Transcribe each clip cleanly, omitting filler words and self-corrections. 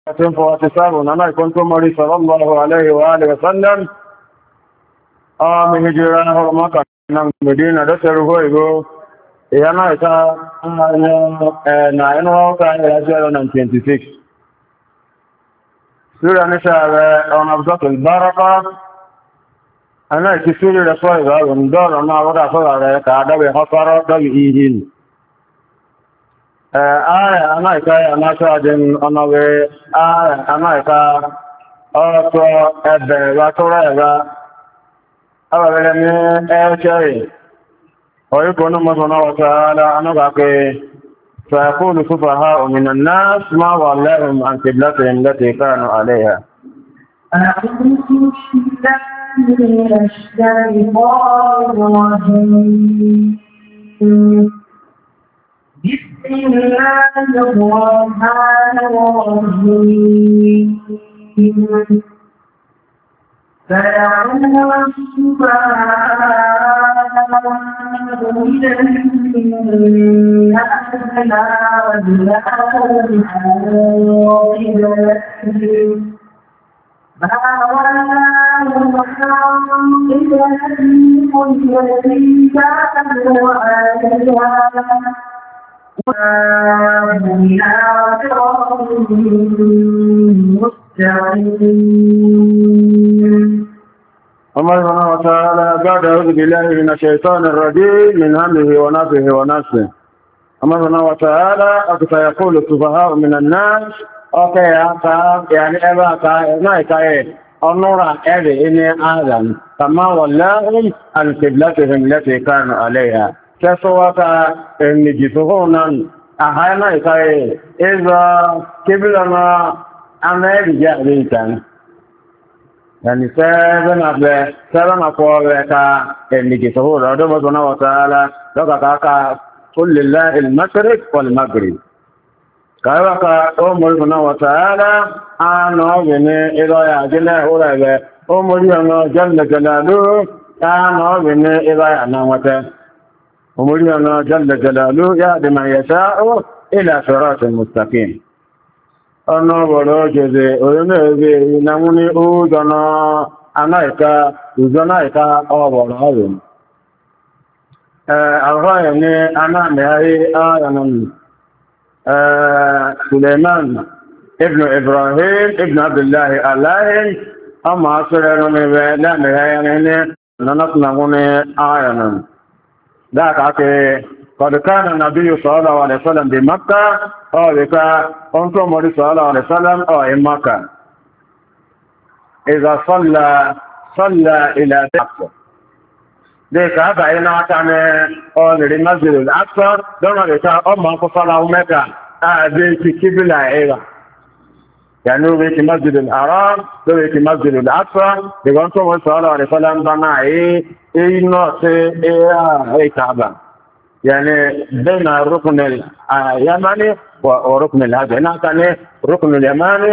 47 أنا كنت مري صلى الله عليه وآله وسلم من هجرة مكة من مدينة دسره يقول yana ita na inu ọka ya 26 sura ni ṣàrẹ ọ̀nà abdọ́kùn bárọ́kọ́ ana iti suri rẹ̀ fọ́ ìrọ̀rùn dọ́rọ̀ náà wọ́dá fọ́rọ̀ rẹ̀ ka dábẹ̀ họ́fọ́rọ́ dọ́bì ihin ààrẹ ana ita yana ṣáàdín ọ̀nàwẹ̀ ààrẹ ana ita ọ̀tọ̀ ẹbẹ̀ wa tó rẹ̀ rẹ̀ abẹ̀rẹ̀ ní ẹ̀ẹ́ṣẹ́rì ويكون الله وتعالى أنك فيقول سفهاء من الناس ما ولاهم عن قبلتهم التي كانوا عليها. أعوذ بالله من الشيطان الرجيم. بسم الله الرحمن الرحيم. فيقول السفهاء من الناس ما ولاهم عن قبلتهم التي كانوا عليها وهم إلى صراط مستقيم. الله سبحانه وتعالى بعد أعوذ بالله من الشيطان الرجيم من همه ونفه ونفسه. الله سبحانه وتعالى فيقول السفهاء من الناس أوكي يعني أباك نايكا النور أبي إني آدم كما ولاهم عن قبلتهم التي كانوا عليها كسوة إن جسهونا أحيانا إذا قبلنا أمريكا بيتا يعني سبن أقوالك إنك تقول رضو سبحانه وتعالى لك كاكا قل لله المشرق والمغرب كاكا أمر سبحانه وتعالى أنا بني إذا يعجل أولئك أمر جل جلاله أنا بني إذا يعنامته أمر جل جلاله يهدي من يشاء إلى صراط مستقيم ọ̀nà ọ̀bọ̀rọ̀ jẹ́zẹ̀ orílẹ̀-èdè ìnáwó ní oúnjọ́nà anáìka ìjọ́náìka ọ̀bọ̀rọ̀ ọ̀rùn. Àwọ̀rọ̀ ní anáàmìhárí ayànàn Suleiman ibn Ibrahim ibn Abdullahi Alahin ọmọ asọ́rẹ̀ ẹnu rẹ̀ láàmìhárí ní nanásùnàwó ní ayànàn. Dákàkiri قد كان النبي صلى الله عليه وسلم بمكة أو بكا أنتم مولي صلى الله عليه وسلم أو إن مكة إذا صلى إلى الأقصى ذلك هذا إن أتعني أول المسجد الأقصى دون ذلك أما صلى مكة ذلك كبلة إيرا يعني ذلك مسجد الحرام ذلك مسجد الأقصى ذلك أنتم مولي صلى الله عليه وسلم بنا نوسي كعبة يعني بين الركن اليماني وركن الهجر هنا كان ركن اليماني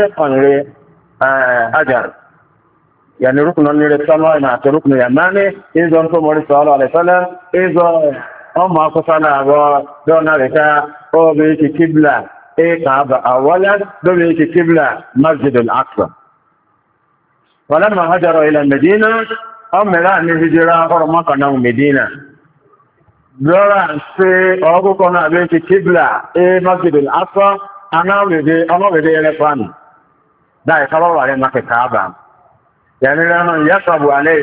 هجر يعني ركن السماء مع ركن اليماني إذا أنتم صلى الله عليه وسلم إذا أما قصنا دون ذلك أو بيت كبلة كعبة أولا بيت كبلة مسجد الأقصى ولما هجروا إلى المدينة أمر أن هجرة فرما كانوا مدينة lọ́rà ṣe ọgọ́kọ́ náà bí i kíblà masjid al-aqsa anáwẹ̀dẹ̀ ẹlẹ́fàánì dáì sábàwà rẹ̀ máa kẹta àbà yàní ránà yásàbù alẹ́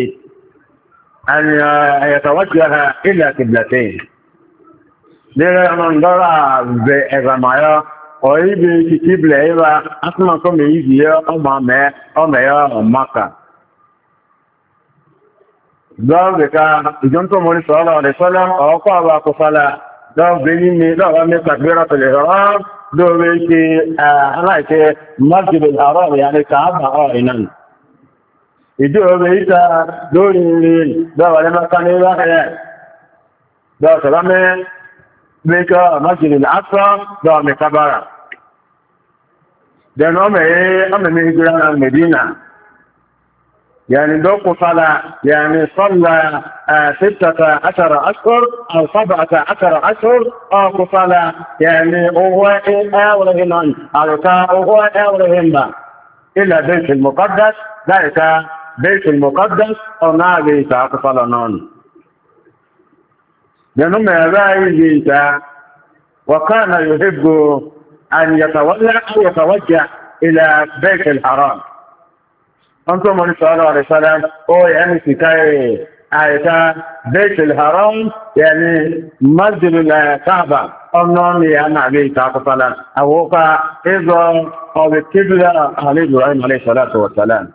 ẹ̀yẹ̀tàwọ́jì ha ilẹ̀ kìblàtẹ̀ lẹ́rẹ̀ ọ̀nà lọ́rà bẹ̀ ẹ̀gbàmáyọ́ ọ̀yí bí i kíblà ẹ̀rà asúnmọ̀kọ́ mẹ́yí yìí ọmọ maka ذلك جنتم مولى صلى الله عليه وسلم أوقع وقفلا ذو بني ذو من تكبيرة الإحرام ذو بيتي هناك مسجد الحرام يعني كعبة عائنا ذو بيتا دورين ذو لما كان يبقى ذو سلام بيتا مسجد الأقصى ذو مكبرة ذو أمي هجران المدينة يعني دوق صلاة يعني صلى 16 أشهر أو 17 أشهر أو صلاة يعني هو أولهم أو هو أولهم إلى بيت المقدس ذلك بيت المقدس أو نبي تعقصل نون لأنهم يبايجي وكان يحب أن يتولى أو يتوجه إلى بيت الحرام أنتم من صلى الله عليه وسلم أو يعني سكاي آية بيت الحرام يعني مسجد الكعبة أنهم يعني تعقصل أو إذا أو القبلة عليه إبراهيم عليه الصلاة والسلام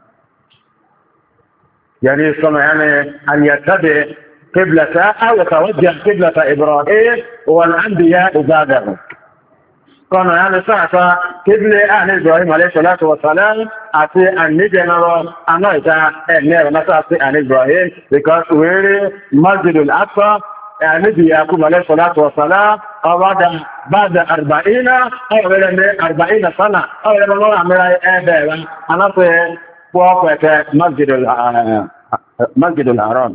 يعني يعني أن يتبع قبلة أو يتوجه قبلة إبراهيم والأنبياء بعده كان يعني ساعة قبلة أهل إبراهيم عليه الصلاة والسلام أتي أن نجنر أمريكا أهل نسأتي أهل إبراهيم because ويري مسجد الأقصى النبي يعقوب عليه الصلاة والسلام بعد 40 أو 40 سنة أو لما عمل أبدا أنا في وقت مسجد الحرام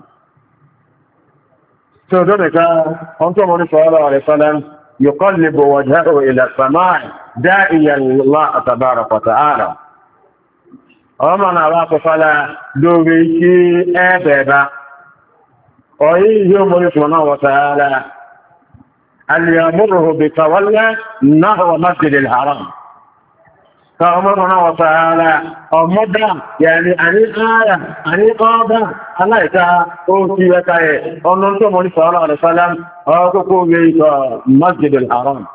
فذلك أنتم صلى الله عليه وسلم يقلب وجهه إلى السماء داعيا الله تبارك وتعالى ومن أراك فلا دوبيكي أبدا وإن يوم سبحانه وتعالى أن يأمره بتولى نحو مسجد الحرام فأمرنا وتعالى أمدا يعني أني قادة أنا إتا أوتي وكاية أنتم صلى الله عليه وسلم أقول بيت مسجد الحرام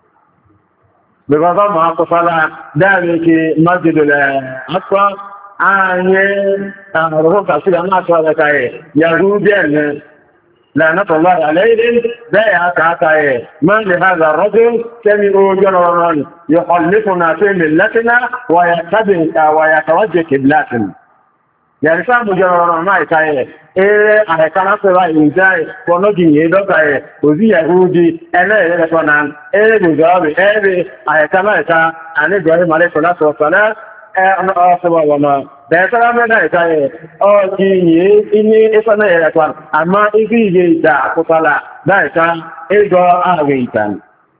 بغضب ما أقصى ذلك مسجد الأقصى أني رفض أصير الناس وكاية يهودين لعنة الله عليهم زي هكذا من لهذا الرجل كم يقولون يخلفنا في ملتنا ويتوجه قبلاتنا يعني سامو جرون ما يكاي كان أصلا إنجاي ونجي يدوكاي وزي يهودي أنا يلقونان بجوابي كان يكا أن إبراهيم عليه الصلاة والسلام أنا أصلا وما bẹ̀ẹ̀sọ́lá mẹ́ta ìtàyẹ̀ ọ̀kí yìí ní ìsọ́nà ẹ̀rẹ̀kwà àmá ibi ìyẹ ìta àkótọ́lá láìka ẹjọ́ ààrẹ ìtàn.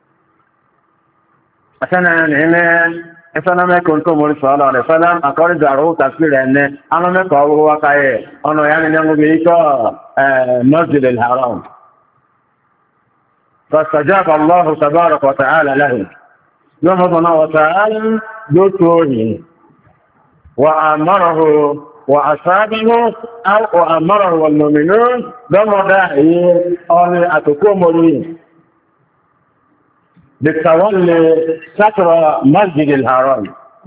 Àṣánà ẹ̀nẹ́ ìsọ́nà mẹ́kùn tó mọ̀rí sọ́lọ́ rẹ̀ fẹ́lá àkọ́rìdàrú tàbílẹ̀ ẹ̀nẹ́ alọ́mẹ́kọ̀ owó wákàyẹ̀ ọ̀nà ìyánilẹ́gbẹ̀ ikọ́ Masjid al-Haram. فاستجاب الله تبارك وتعالى له. يوم وتعالى دوتوني وأمره وأصابه أو أمره والمؤمنون بمضاعي أن أتكون لي بالتولي ستر مسجد الحرام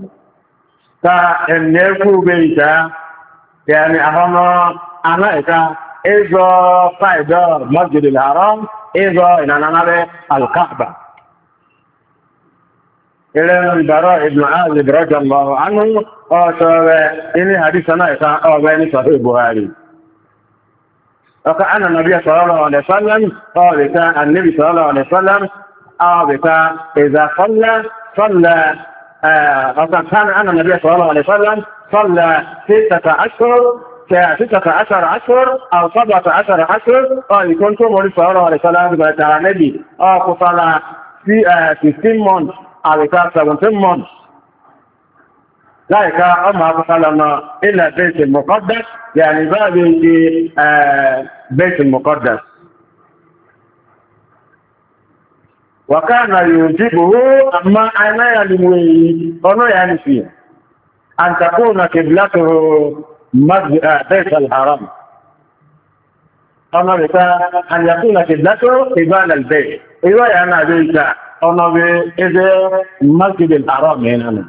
كأن يكون بيتا يعني أنا إذا فايدة مسجد الحرام إذا إننا الكعبة إلى البراء بن عازب رضي الله عنه قال إني حديثنا بين صحيح البخاري وكأن النبي صلى الله عليه وسلم قال كان النبي صلى الله عليه وسلم إذا صلى كان أن النبي صلى الله عليه وسلم صلى 16 أشهر أو 17 أشهر قال كنت مولى صلى الله عليه وسلم قال النبي صلى في 15 months أو 17 months ذلك أما أصلنا إلى بيت المقدس يعني باب بيت المقدس وكان يوجبه أما أنا يلمي أنا يعني فيه أن تكون قبلته بيت الحرام أنا أن يكون قبلته قبال البيت إذا أنا بيت أنا إذا مسجد الحرام هنا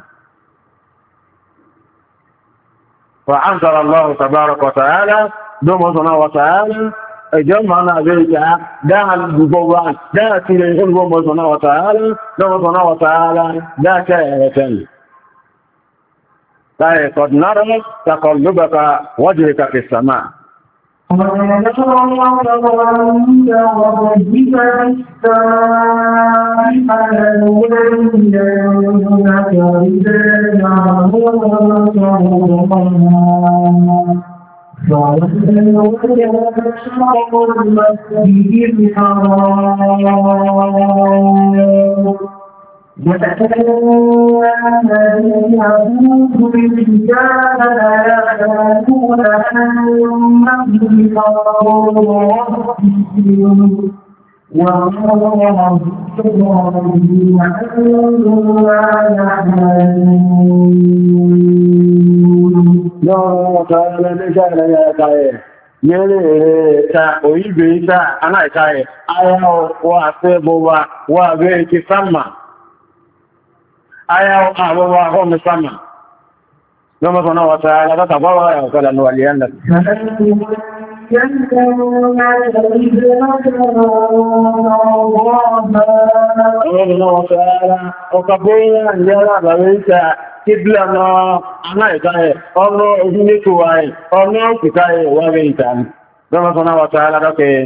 فأنزل الله تبارك وتعالى دمنا وتعالى جمعنا بيك دع الجبوان دع تليه دمنا وتعالى دمنا وتعالى دع كائنة قد نرى تقلبك وجهك في السماء الذين أوتوا الكتاب لا يعلمون أنه الحق والله ta oyibe ta anaika aya wa sebowa wa be ki sama aya wa ho mi sama Yoma sana wa ta'ala ta tabawa ya kala no alianda Kibla no anaika ono ojuniku wa ono kitae wa beitan Yoma sana wa ta'ala dake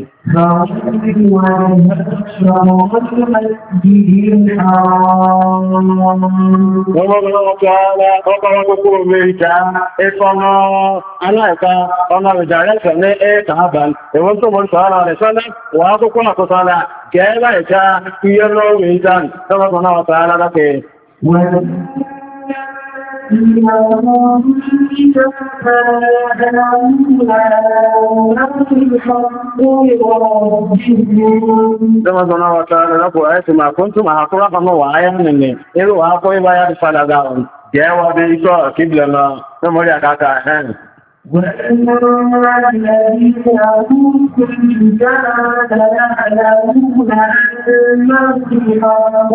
Dama wa ta'ala na ko ayati ma kuntum ahqura kama wa ayan ne iru wa ko ba ya falaga on jewa be ko kibla na to mori akaka hen وَأَنَّ الَّذِينَ أُوتُوا الْكِتَابَ يَعْلَمُونَ أَنَّهُ الْحَقُّ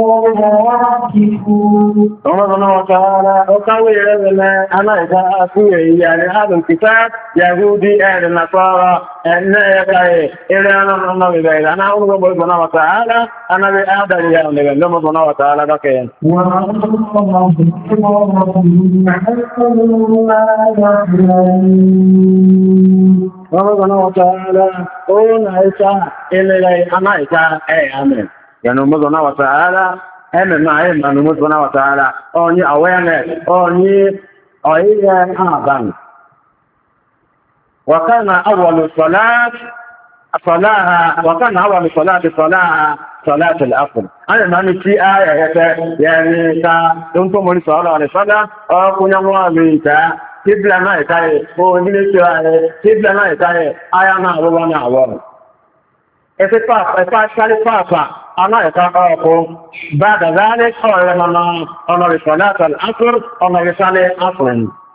الله وتعالى وقوي لنا أنا إذا أفوي يعني هذا الكتاب يهودي أهل النصارى أن يقعي إلى أن نمضي بيد أنا أقول الله وتعالى أنا بأهدى لهم لما الله وتعالى ذكين الله وتعالى قول عيسى إلي أنا عيسى أي أمين يعني الله وتعالى máa ẹ̀ mànú mọ́ sọ́nà wàtàrà ọ̀ní awareness ọ̀ní ọ̀yíyẹ àbán wàkánà awọ̀lù sọ́láàtì sọ́láàtì al'afir a lè máa ní tí a yẹ̀yẹ́ yẹ̀rí ta tó ń tó mọ́rí sọ́ọ̀lọ́ rẹ̀ sọ́lá ọkùnrin wọ́n rí ìta tíbílà náà ìkáyẹ̀ ó nílé tí ó rẹ̀ tíbílà náà ìkáyẹ̀ ayá náà rọ́wọ́ ní àwọ̀ ẹ̀fẹ́ sáré pàápàá أنا يتقاكم بعد ذلك أعلمنا أن رسالة الأصر أن رسالة أصر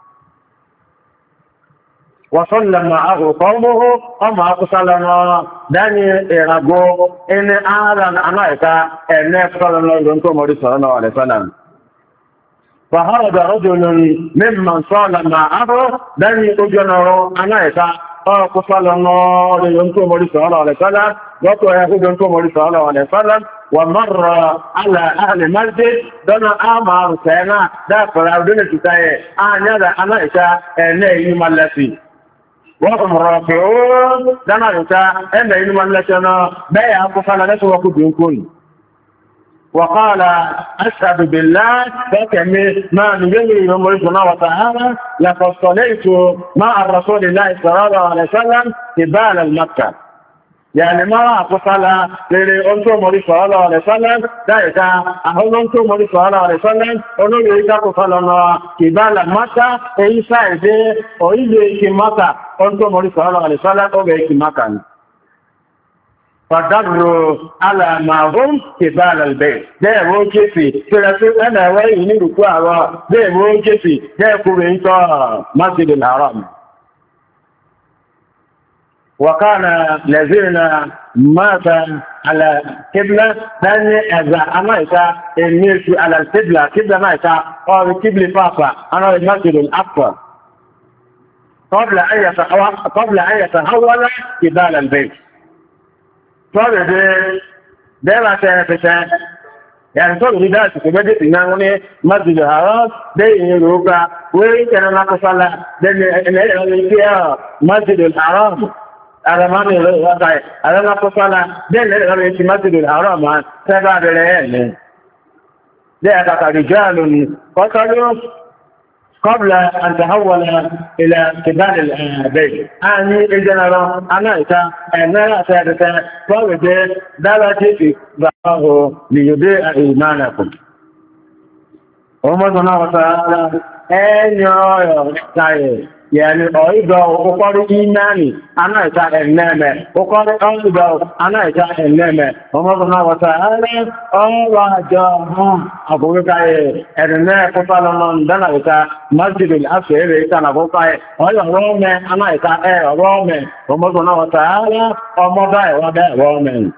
وصلى معه قومه أما أقصلنا داني إرغو إن أعلن أنا أن يفصل الله لنكم رسالة الله عليه وسلم فهذا رجل ممن صلى معه داني أجنه أنا أقصل الله لنكم رسالة الله عليه وسلم وتوهدون كمولي صلى الله عليه وسلم ومر على أهل المسجد دون أمر سينا داخل أردن الكتاية يدى أنا إشاء أنه ملسي وهم راكعون دانا إشاء أنه ملسينا بيع قفل نسوى كدنكم وقال أشهد بالله فكمي ما نجري من مرسلنا وتعالى لقد صليت مع الرسول الله صلى الله عليه وسلم قبال المكة يعني ما أقصل لأنتم مولي صلى الله عليه وسلم ذلك أنتم مولي صلى الله عليه وسلم أنه يجب قصلنا كبال مكة إيسا إذي أولي مكة أنتم مولي صلى الله عليه وسلم أولي مكة فدروا على ما هم كبال البيت ده وجفي فرسول أنا وإني ركوع ده وجفي ده كوريتا مسجد الحرام وكان الذين مات على قبلة ثاني إذا أمرت الناس على القبلة قبلة مات أو قبلة بابا أنا المسجد الأقصى قبل أن يتحول قبال البيت طبعا ده ما تعرفه يعني طبعا ده كبدت إنه مسجد الحرام ده يروقا وين كان نقص على ده اللي فيها مسجد الحرام Aramani Rakai, Arama Posana, then let her intimated Arama, Seba de Rene. There are رجال قتلوا قبل أن تحول إلى قبال البيت. أني الجنرال أنا أنا سادة فوجد درجة ضعه ليضيع إيمانكم. ومن وتعالى أن يرى يعني أيضا وقال إيماني أنا إنما وقال أيضا أنا إنما ومضنا وتعالى الله جاء أقول لك أنا قال من دنا مسجد الأسر كان أقول لك أيضا روم أنا روم ومضنا وتعالى ومضى وضع روم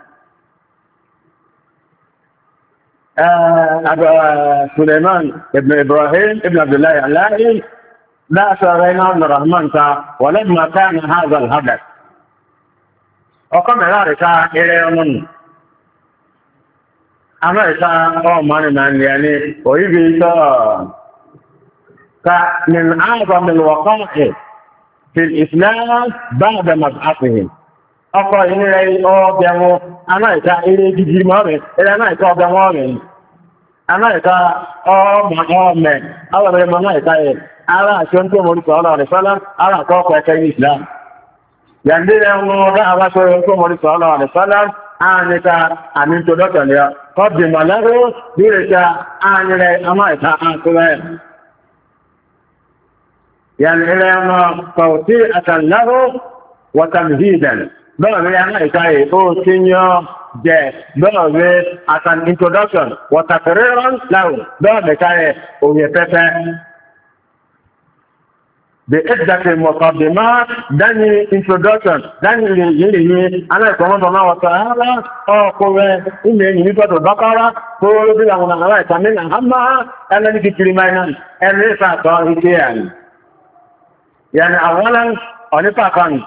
سليمان ابن إبراهيم ابن عبد الله العلائي لا سرينا من الرحمن ولما كان هذا الهدف وكما ذلك إلى من أمريكا من يعني ويجي من أعظم الوقائع في الإسلام بعد مبعثهم أقول إلي أوبيمو أمريكا إلي جيجيمامي إلي أمريكا أوبيمامي أمريكا أوبيمامي أوبيمامي ara àti ohun tó mọ̀rí sọ̀rọ̀ rẹ̀ sọ́lá ara àkọ́kọ́ ẹ̀kẹ́ Islam. Yàndínlẹ̀ ọmọ ọ̀dá àwáṣọ́ ohun tó mọ̀rí sọ̀rọ̀ rẹ̀ sọ́lá ààrẹ́ta àmì tó dọ́tọ̀lẹ̀ kọ́bì mọ̀lẹ́rú bírẹ̀ta ààrẹ ọmọ ìta àkúrẹ́. Yàndínlẹ̀ ọmọ kọ̀ọ̀tí àtàlẹ́rú wọ́tàmìdìdàn bẹ́ẹ̀ rí ìta ó tí yọ jẹ́ bẹ́ẹ̀ as an introduction wọ́tàfẹ́rẹ́rán láwù bẹ́ẹ̀ mẹ́ta òye pẹ́pẹ́. بإحدى المقدمات داني introduction داني يلي أنا كمان بما وتعالى قوة إني نبض البقرة كل ذي أنا نرى كمين أهمها أنا نجي كلمة أنا رفعت يعني أولا أنا فاكر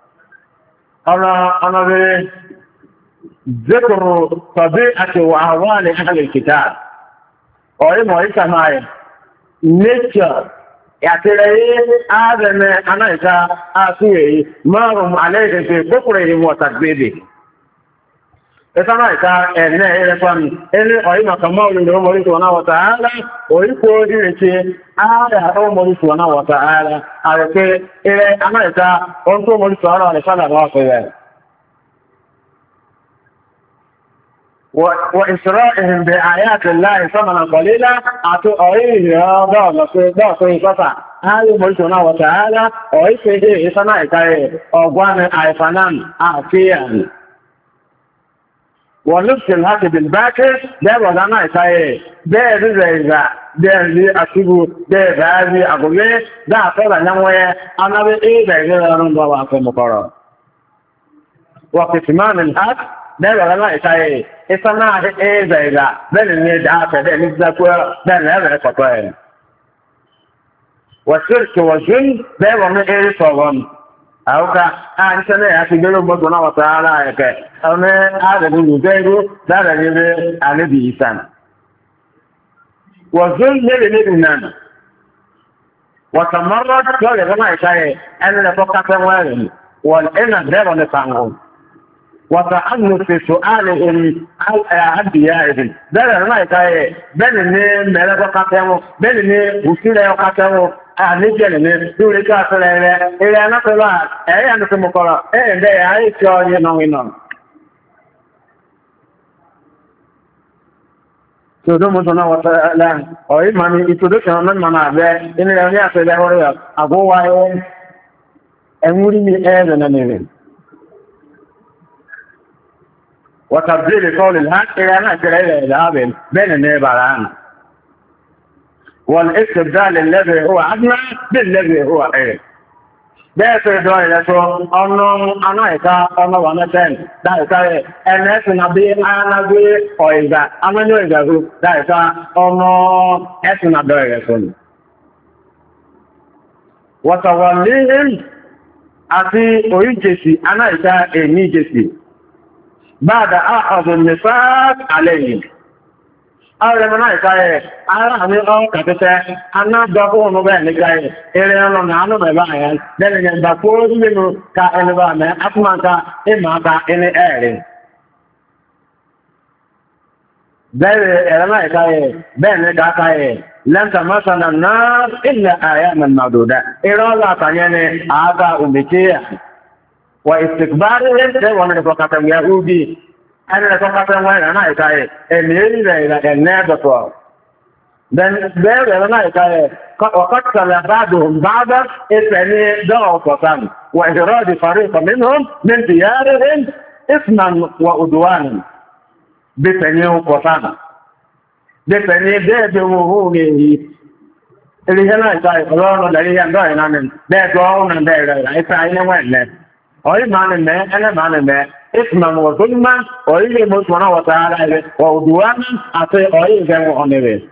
أنا ذكر طبيعة وأحوال أهل الكتاب أو ما يسمى nature يعتريه آدم أنا إذا أسويه مارم عليه في بكره وتكبيره إذا ما إذا إنه إلكم إنه أيما كمال لهم سبحانه وتعالى ويقول إليه آدم سبحانه وتعالى على إلى أنا إذا أنتم سبحانه وتعالى وإسرائهم بآيات الله ثمنا قليلا أتؤيه هذا لصيداته فتا هذا ملكنا وتعالى وإسرائه إسنا إكاية أغوان آيفانان آفيا ونفس الهاتي بالباكر ده وغانا إكاية ده رزيزا ده رزي أسيبو ده رزي أغوية ده أفضل نموية أنا بإيه ده رزي رنبا وأفضل مقرر وقسمان الهات Never like I it's a nice area then need after then is that well then never for والشرك والجن ده من ايه صوان او كا انسان يا سيدنا ربنا وتعالى كده انا هذا اللي ده اللي انا بيسان والجن لنا وتمرد قال ما شيء انا لا فقط وين والان ده نفعهم وتعنت في سؤالهم أنبيائهم ده ما يتاي بينني ملك قاتمو بينني وسيلة قاتمو نجلني دوري كاسلة إلى أنا كلا أنا كمقرأ ده أي شيء ينوينون Todo mundo na wata la oi mani introduction na mana be ini le ni ase le hore ago wa enwuri ni na nere وتبديل قول الحق إلى أن أجل إلى الإلهاب بين النبران والاستبدال الذي هو أدنى بالذي هو إيه ده سيدوي لسو أنا إتا أنا ونسين ده إتا أنس نبي أنا بي أويدا أنا نويدا ده إتا أنا أس نبي لسو وتوليهم أتي أويجسي أنا إتا إنيجسي بعد أخذ النفاق عليهم Ahora mana ikaye, ara ami o katete, ana dako no be ni kaye, ere no na no me ba ya, den nyen ba ko ni no ka ene ba me, atuma ka e ma ka ene ere. Bere era na ikaye, ben ka kaye, lan tamasana nar illa ayaman maduda. Ira la tanyene aga umikia. Wa istikbarihim de wana ko katam yahudi. Ana ko katam wana na ikaye, emiri la enedo. Then there na ikaye, وقد كان بعضهم بعضا إثني دعوا قسم وإخراج فريق منهم من ديارهم إثما وعدوانا بتنيو قسم بتني بيدوه اللي هنا ikaye الله الذي يندعي نامن بيدوه نندعي إسرائيل وين أي معنى ما أنا معنى ما إثما وظلما أي مسونا وتعالى وعدوانا أتي أي جمع أنير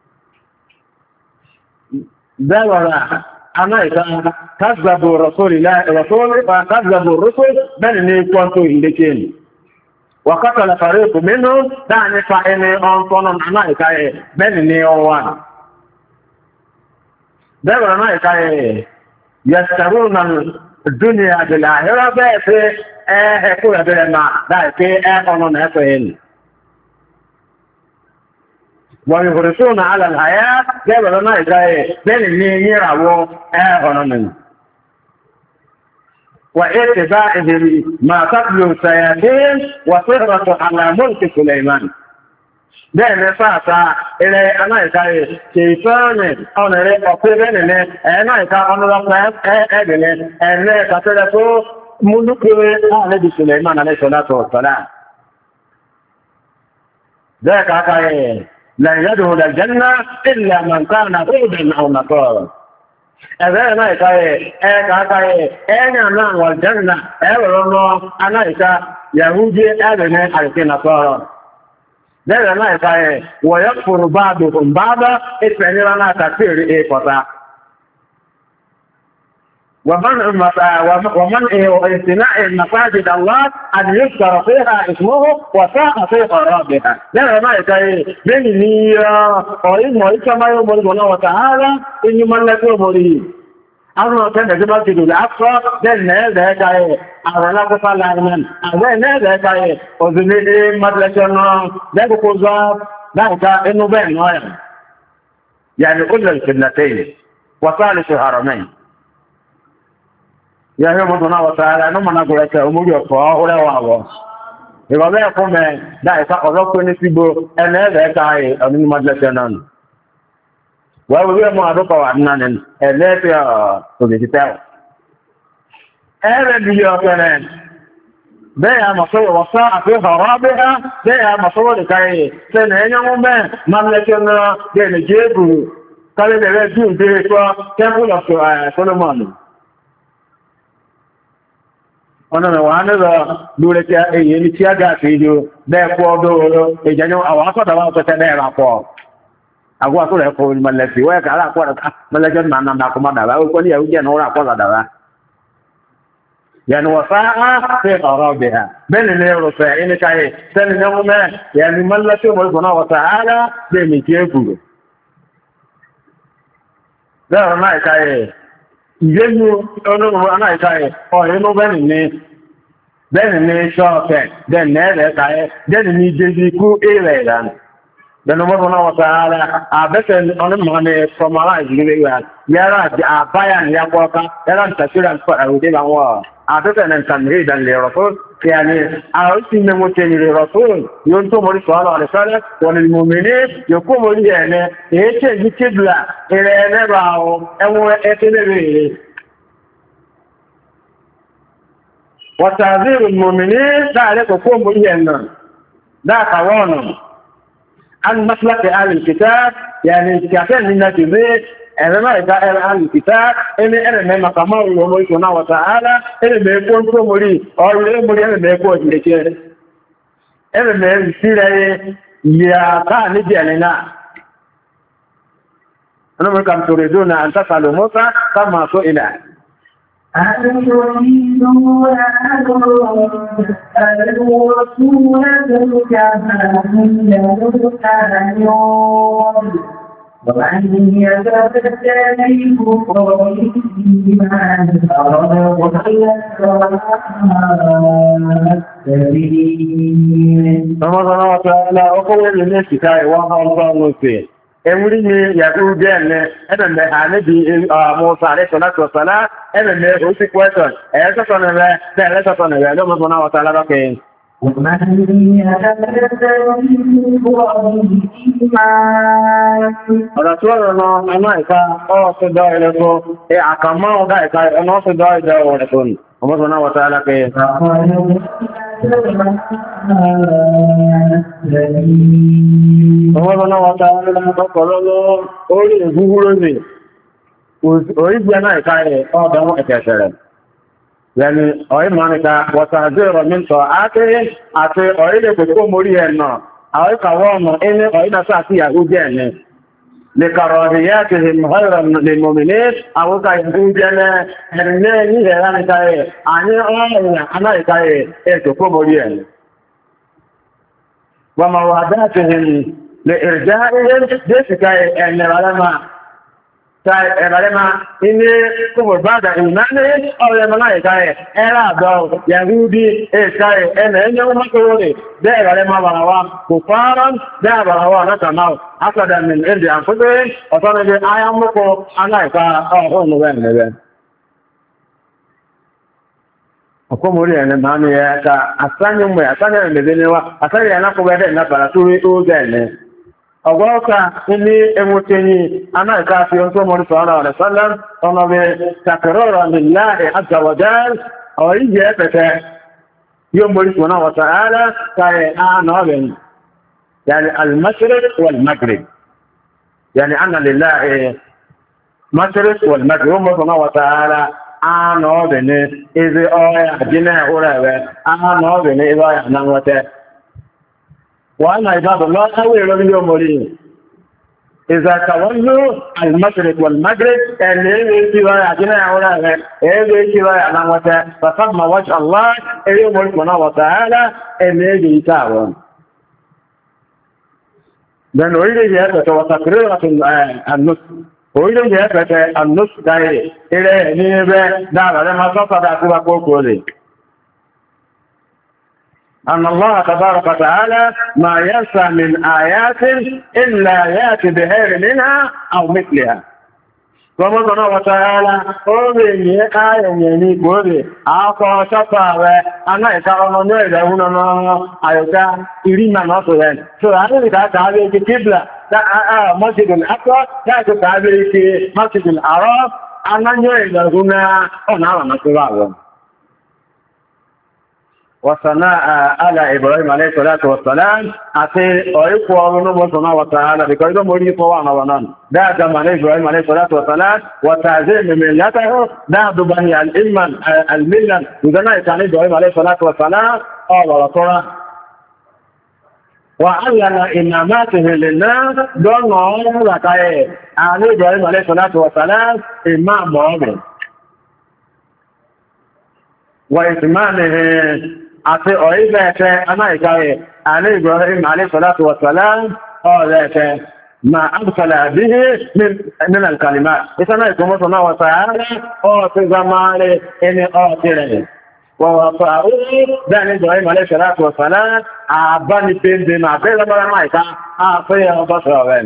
دعوا أنا إذا كذبوا رسول الله كذبوا الرسل بل نيكونتوا إليكين وقتل فريق منهم دعني فإني أنطون أنا إذا بل نيوان دعوا أنا إذا يشترون الدنيا بالآخرة بس كل بلما ذلك أنون أفهم ويغرسون على الحياة جاب لنا إزاي بين اللي يرعوا أهونن وإتباعهم ما تتلو الشياطين وسهرة على ملك سليمان بين ساسا إلى أنا إزاي شيطان أو نرى أقربين أنا إزاي أنا رفض أبني أنا كتلتو ملك على سليمان عليه الصلاة والسلام ذاك أكاين لن يدخل الجنة إلا من كان هودا أو نصارى. إذا أنا إكاي أنا نعم والجنة أولو أنا إكا يهودي أبني على نصارى. إذا أنا إكاي ويكفر بعضهم بعضا إثنين لنا تكفير إيقظة. ومن امتناع المساجد الله أن يذكر فيها اسمه وساء في خرابها. لا ما يكاي بني قريب وإيكا ما يوم الله وتعالى إن يملك يومه أنا كان جبال تدو الأقصى دل نهاية كاي أولا قصال عرمان أولا نهاية كاي وزنين مدلسنا دل قصاب ذلك إنه بين نوعا يعني كل الفتنتين وثالث الحرمين ya he mo na wa taala no mana go reke omuri ofo ore wa wo e ba be ko me dai ka oro ko ni sibo ene be kai oni madlese nan wa we mo ado ko nan ele pe to ni ta ere bi yo kene be ya ma so wa sa afi harabiha be ya ma so de kai se ne nyamu be madlese na de ne jebu kale de du de ko temple of Solomon ọ̀nà wà nílò lórí tí èyí ní tí a gá sí ìjú bẹ́ẹ̀kọ́ ọdọ́ọ̀rọ̀ ìjẹyàn àwọn akọ́tàwà ọ̀pẹ́tẹ́ bẹ́ẹ̀rà pọ̀ àgbà tó rẹ̀ fún ìmọ̀lẹ̀sí wẹ́ẹ̀kà aláàpọ̀ mọ́lẹ́jọ́ máa nà kọmọ́ dàrá ó kọ́ ní ẹ̀rú jẹ́ náà pọ̀ dàrá yẹnu wọ̀sá á fẹ́ ọ̀rọ̀ ọ̀bẹ̀ ha bẹ́ẹ̀ni ní rọ̀fẹ́ ẹnìkáyé sẹ́ni ní ọmọ mẹ́ yẹnu mọ́lẹ́sí ọmọlẹ́sọ̀ náà wọ̀sá ara bẹ́ẹ̀ni tí é kúrò bẹ́ẹ̀rọ náà ìkáyé ìgbéjú olóòrùn aláìkáyé ọ̀rẹ́nú bẹ́ẹ̀ni ní ṣọ́ọ̀fẹ́ bẹ́ẹ̀ni ẹ̀rẹ́ káyé bẹ́ẹ̀ni ní jẹ́jú ikú èrè ìlànà bẹ́ẹ̀ni mọ́tò náà wọ́ta ara àbẹ́sẹ̀ ọlọ́mọ ní formalize nílé ìwà yára àbáyà ní yàgbọ́ká yára ní tàṣírà àrùdé àwọn àbẹ́sẹ̀ ní nǹkan rí ìdánilẹ̀ rọ̀fún kí a ní àwọn tí ní mo tẹ́ nílé rọ̀fún yóò tó mọ́rí sọ́ọ́lọ́ àrẹ́sọ́lẹ́ wọ́n ni mo mẹ́ ní yòókù mọ́rí ẹ̀ẹ́nẹ́ èyí tí èyí kébìlà ìrẹ̀ ẹ̀nẹ́rọ àwọn ẹwọ́n ẹ̀kẹ́lẹ́rẹ̀ وتعذير المؤمنين ذلك قوم بينا ذاك وانا عن مسلك أهل الكتاب يعني كافين من الناس أنا إذا أهل الكتاب أنا ما كمر الله سبحانه وتعالى أنا ما يكون كمري أو أنا ما يكون لكن أنا ما يصير يا كان جالنا أنا ما كم تريدون أن تسألوا موسى كما سئل أن تريدون أن الرسول كما ومن يتبدل الكفر بالإيمان فقد ضل السبيل. Ọmọdé ọ̀tọ́lá ọkọ̀wé lè ní ṣìkà ìwọ̀n ọ̀pọ̀ ọ̀nùsẹ̀. Ewúrí ni yàtú jẹ́ ẹ̀lẹ́ ẹ̀bẹ̀mẹ̀ àníbi àmúsà àrẹ́sọ̀lá ẹ̀bẹ̀mẹ̀ òsì kwẹ́sọ̀n ẹ̀ẹ́sọ̀tọ̀nà rẹ̀ bẹ́ẹ̀lẹ́sọ̀tọ̀nà rẹ̀ lọ́mọdé ọ̀tọ́lá lọ́kẹ́. ومن يتبدل الكفر بالإيمان Ọ̀rọ̀ tí ó rọ̀ náà ẹ̀nà ìka ọ̀ọ́sọ̀dọ̀ ẹ̀lẹ́kọ́ àkàmọ́ ọ̀gá ìka ẹ̀nà ọ̀sọ̀dọ̀ ẹ̀dọ̀ ọ̀rẹ́kọ́ ni. Ọmọdé ọ̀tọ́lá kẹ́. Ọmọdé ọ̀tọ́lá orí ìgbúgbúrú ní orí gbẹ́ náà ìka ẹ̀ ọ̀dọ̀ ẹ̀kẹ̀ẹ̀ṣẹ̀rẹ̀. Yẹni ọ̀rí mọ́nìká wọ̀tàzí ọ̀rọ̀ mìntọ̀ ákẹ́rẹ́ àti ọ̀rílẹ̀ kòkó mórí ẹ̀nà àwọn ìkàwọ́ ọ̀nà inú ọ̀rídásá àti ìyàwó jẹ́ ẹ̀nà. Lè kàrọ̀ ìyá ti hìm ọ̀rọ̀ lè mọ̀mìnì àwọ́ká ìyàwó jẹ́ ẹ̀rìnlẹ́ ní ẹ̀rá nìka ẹ̀ àní ọ̀rìn anáìka ẹ̀ kòkó mórí ẹ̀nà. Wọ́n ma wà dá ti hìm lè ìrìjá ẹ̀rẹ́mà ilé kúmọ̀bádà ìmáni ọ̀rẹ́mà náà ìkáyẹ̀ ẹ̀rẹ́ àdọ́ yàrúdí ìkáyẹ̀ ẹ̀nà ẹ̀yẹ́ wọ́n mọ́kọ̀rọ̀ rẹ̀ bẹ́ẹ̀ ẹ̀rẹ́mà bàràwà kò fárán bẹ́ẹ̀ bàràwà látàmáà akadàmì ìdí àfúgbé ọ̀tọ́nàbí ayámọ́kọ̀ aláìká ọ̀hún rẹ̀ ọkọ̀mọ̀rí ẹ̀nà máa ní ẹ̀ka àsáyẹ̀mọ̀ àsáyẹ̀ ọgọ́ọ̀ká ilé ẹmọ́tẹ́yìn anáìká fi ohun tó mọ̀rí sọ́rọ̀ rẹ̀ sọ́lá ọmọbẹ̀ takẹrọrọ̀ níláàrẹ̀ àjàwọ̀dẹ́ ọ̀rí jẹ́ pẹ̀tẹ́ yóò mọ̀rí sọ́nà wọ̀tàálá káyẹ̀ àánà ọ̀rẹ̀ yàrí al-mashriq wal-maghrib yàrí anna lillahi mashriq wal-maghrib wọ́n mọ̀rí sọ́nà wọ̀tàálá àánà ọ̀rẹ̀ ní izi ọ̀rẹ̀ àjínà ọ̀rẹ̀ àánà ọ̀rẹ̀ ní izi ọ̀rẹ̀ ànáwọ̀tẹ́ وأنا عباد الله أول رجل يوم مريم إذا تولوا المشرق والمغرب اللي يجيبها يعجنا يعونا اللي يجيبها يعلموتا فثم وجه الله اللي يملكنا وتعالى اللي يجي يتعاون لأن أريد يهبت وتقريرة النصف أريد يهبت النصف دائري إليه نيبه دعوة لما تصد أكبر كوكولي أن الله تبارك وتعالى ما ينسى من آيات إلا يأتي بخير منها أو مثلها. ومن وتعالى قولي آية يني قولي أعطى شفاوة أنا إتعلم نويل هنا أيوكا إرينا نصرين فهذا تعبير كبلة مسجد الأقوى تعبير مسجد العرب أنا نويل هنا أنا نصرين وصناء على إبراهيم عليه الصلاة والسلام أتي أيقوا ونمو سبحانه وتعالى بكيدو مريد وانا ونان دا جمال إبراهيم عليه الصلاة والسلام وتعزيم ملته دا دبني الملة وذنا كان إبراهيم عليه الصلاة والسلام الله رسوله وعلن إناماته للناس دون نعوم لكي علي إبراهيم عليه الصلاة والسلام إمام مؤمن وإتمامه àti ọ̀rígbẹ̀ ẹ̀fẹ́ anáìkáyẹ̀ alẹ́ Ibrahim alayhisalatu wasalam ọ̀rẹ́ẹ̀fẹ́ ma abúsàlẹ̀ àbíhé nínú alkalima ìsáná ìkọmọ́sọ̀ náà wata ààrẹ ọ̀tí zamare ẹni ọ̀tí rẹ̀ wọ̀wọ̀fà orí bẹ́ẹ̀ni Ibrahim alayhisalatu wasalam àbánipéndé ma bẹ́ẹ̀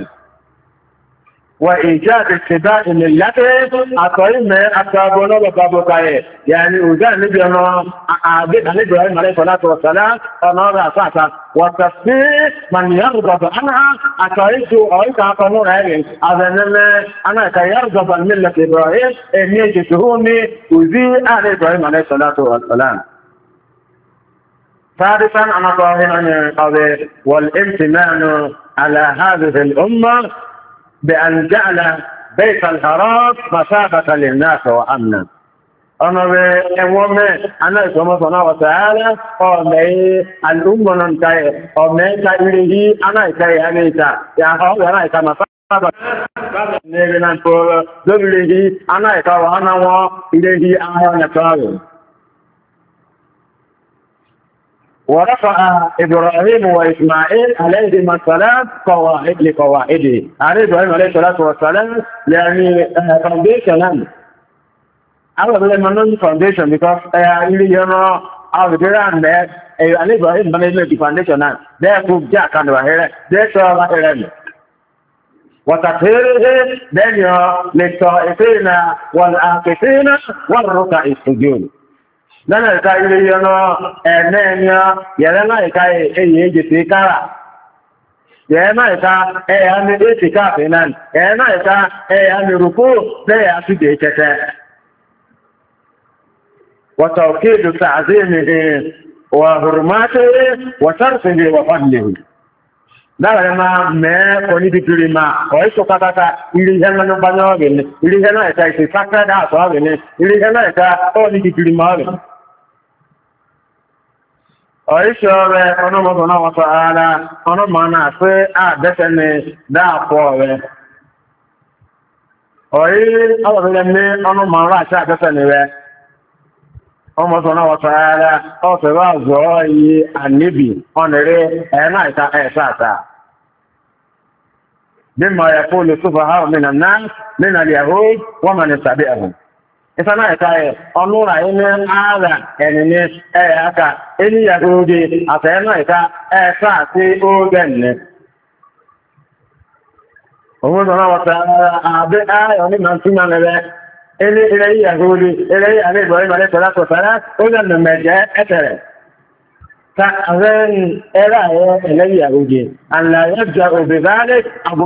وإيجاد اتباع ملته أطعيم أصابنا وقابوكاية يعني وجاء نبي عبد إبراهيم عليه الصلاة والسلام أنار أساسا وتصفيق من يرغب عنها أطعيت أعيك أقنون هذه أنا كيرغب عن ملة إبراهيم إني تشهوني وزي أهل إبراهيم عليه الصلاة والسلام ثالثا أنا ظاهرا والامتنان على هذه الأمة بأن جعل بيت الحرام مسافة للناس وأمنا. أنا بأمم أنا سبحانه وتعالى أمي الأمة ننتهي أمي كإليه أنا كي أميتا يعني أنا كمسافة نبينا نقول ذبله أنا كوانا وإليه أنا نتعلم. ورفع إبراهيم وإسماعيل عليهما السلام قواعد لقواعده. عليه إبراهيم عليه الصلاة والسلام يعني foundation. I was really non foundation because really you know how the grand there عليه إبراهيم management the foundation now. There to Jack and Rahel. There to Rahel. وتطهيره بين للطائفين والعاكفين والركع السجود. Lọ́nà ìka ilé yọnà ẹ̀mẹ́ẹ̀mìá yẹ̀rẹ́ náà ìka èyí èjì sí kára. Yẹ̀rẹ́ náà ìka ẹ̀yà ní èsì káàfin náà. Yẹ̀rẹ́ náà ìka ẹ̀yà ní rùkú lẹ́yà sídè kẹtẹ. Wọ̀tọ̀ kéèdù tààzíìmì wà hùrùmáṣe wọ̀tọ́rùsìnì wà fọ́dìlì. Láàrẹ̀ máa mẹ́ onídìkiri máa ọ̀ẹ́sọ kátátá ilé iṣẹ́ náà bá náà rẹ̀ ní. Ilé iṣẹ́ náà ìka ìsì sákẹ́dà àtọ́ rẹ̀ ní. Ilé iṣẹ́ náà ìka onídìkiri máa rẹ̀. Ọ̀íṣọ́ rẹ̀ ọlọ́mọdún náà wọ́n sọ ara ọlọ́mọ náà pé àdẹ́sẹ̀ ni dáàpọ̀ rẹ̀. Ọ̀í ọlọ́dúnlẹ̀ ní ọlọ́mọ rẹ̀ àti àdẹ́sẹ̀ ni rẹ̀. Ọmọdún náà wọ́n sọ ara ọ̀fẹ́rẹ́ àzọ́ iye àníbì ọ̀nẹ̀rẹ́ ẹ̀ẹ́nà ìta ẹ̀ẹ́sàtà. Bí mọ̀ ẹ̀kọ́ lè súnfà ha òmìnà náà nínú àlìyàwó wọ́n mọ̀ ní sàbí ẹ̀hùn. Ìsáná ẹ̀ka ẹ̀ ọlúra inú ààrà ẹ̀nìní ẹ̀yà aka eníyàtò oge àtẹ̀ẹ́nà ẹ̀ka ẹ̀ẹ́sà àti oge nì. Òun sọ náà wọ́ta àbẹ́ ayọ̀ ní màtúmà rẹ̀ ilẹ̀ ìyàtò oge ilẹ̀ ìyàtò ìbọ̀rí màlẹ́ tọ́lá tọ̀sára ó lẹ́nu mẹ̀jẹ̀ ẹ̀tẹ̀rẹ̀. Ta àwọn ẹ̀rà ẹ̀lẹ́ ìyàtò oge àlàyé jẹ́ òbí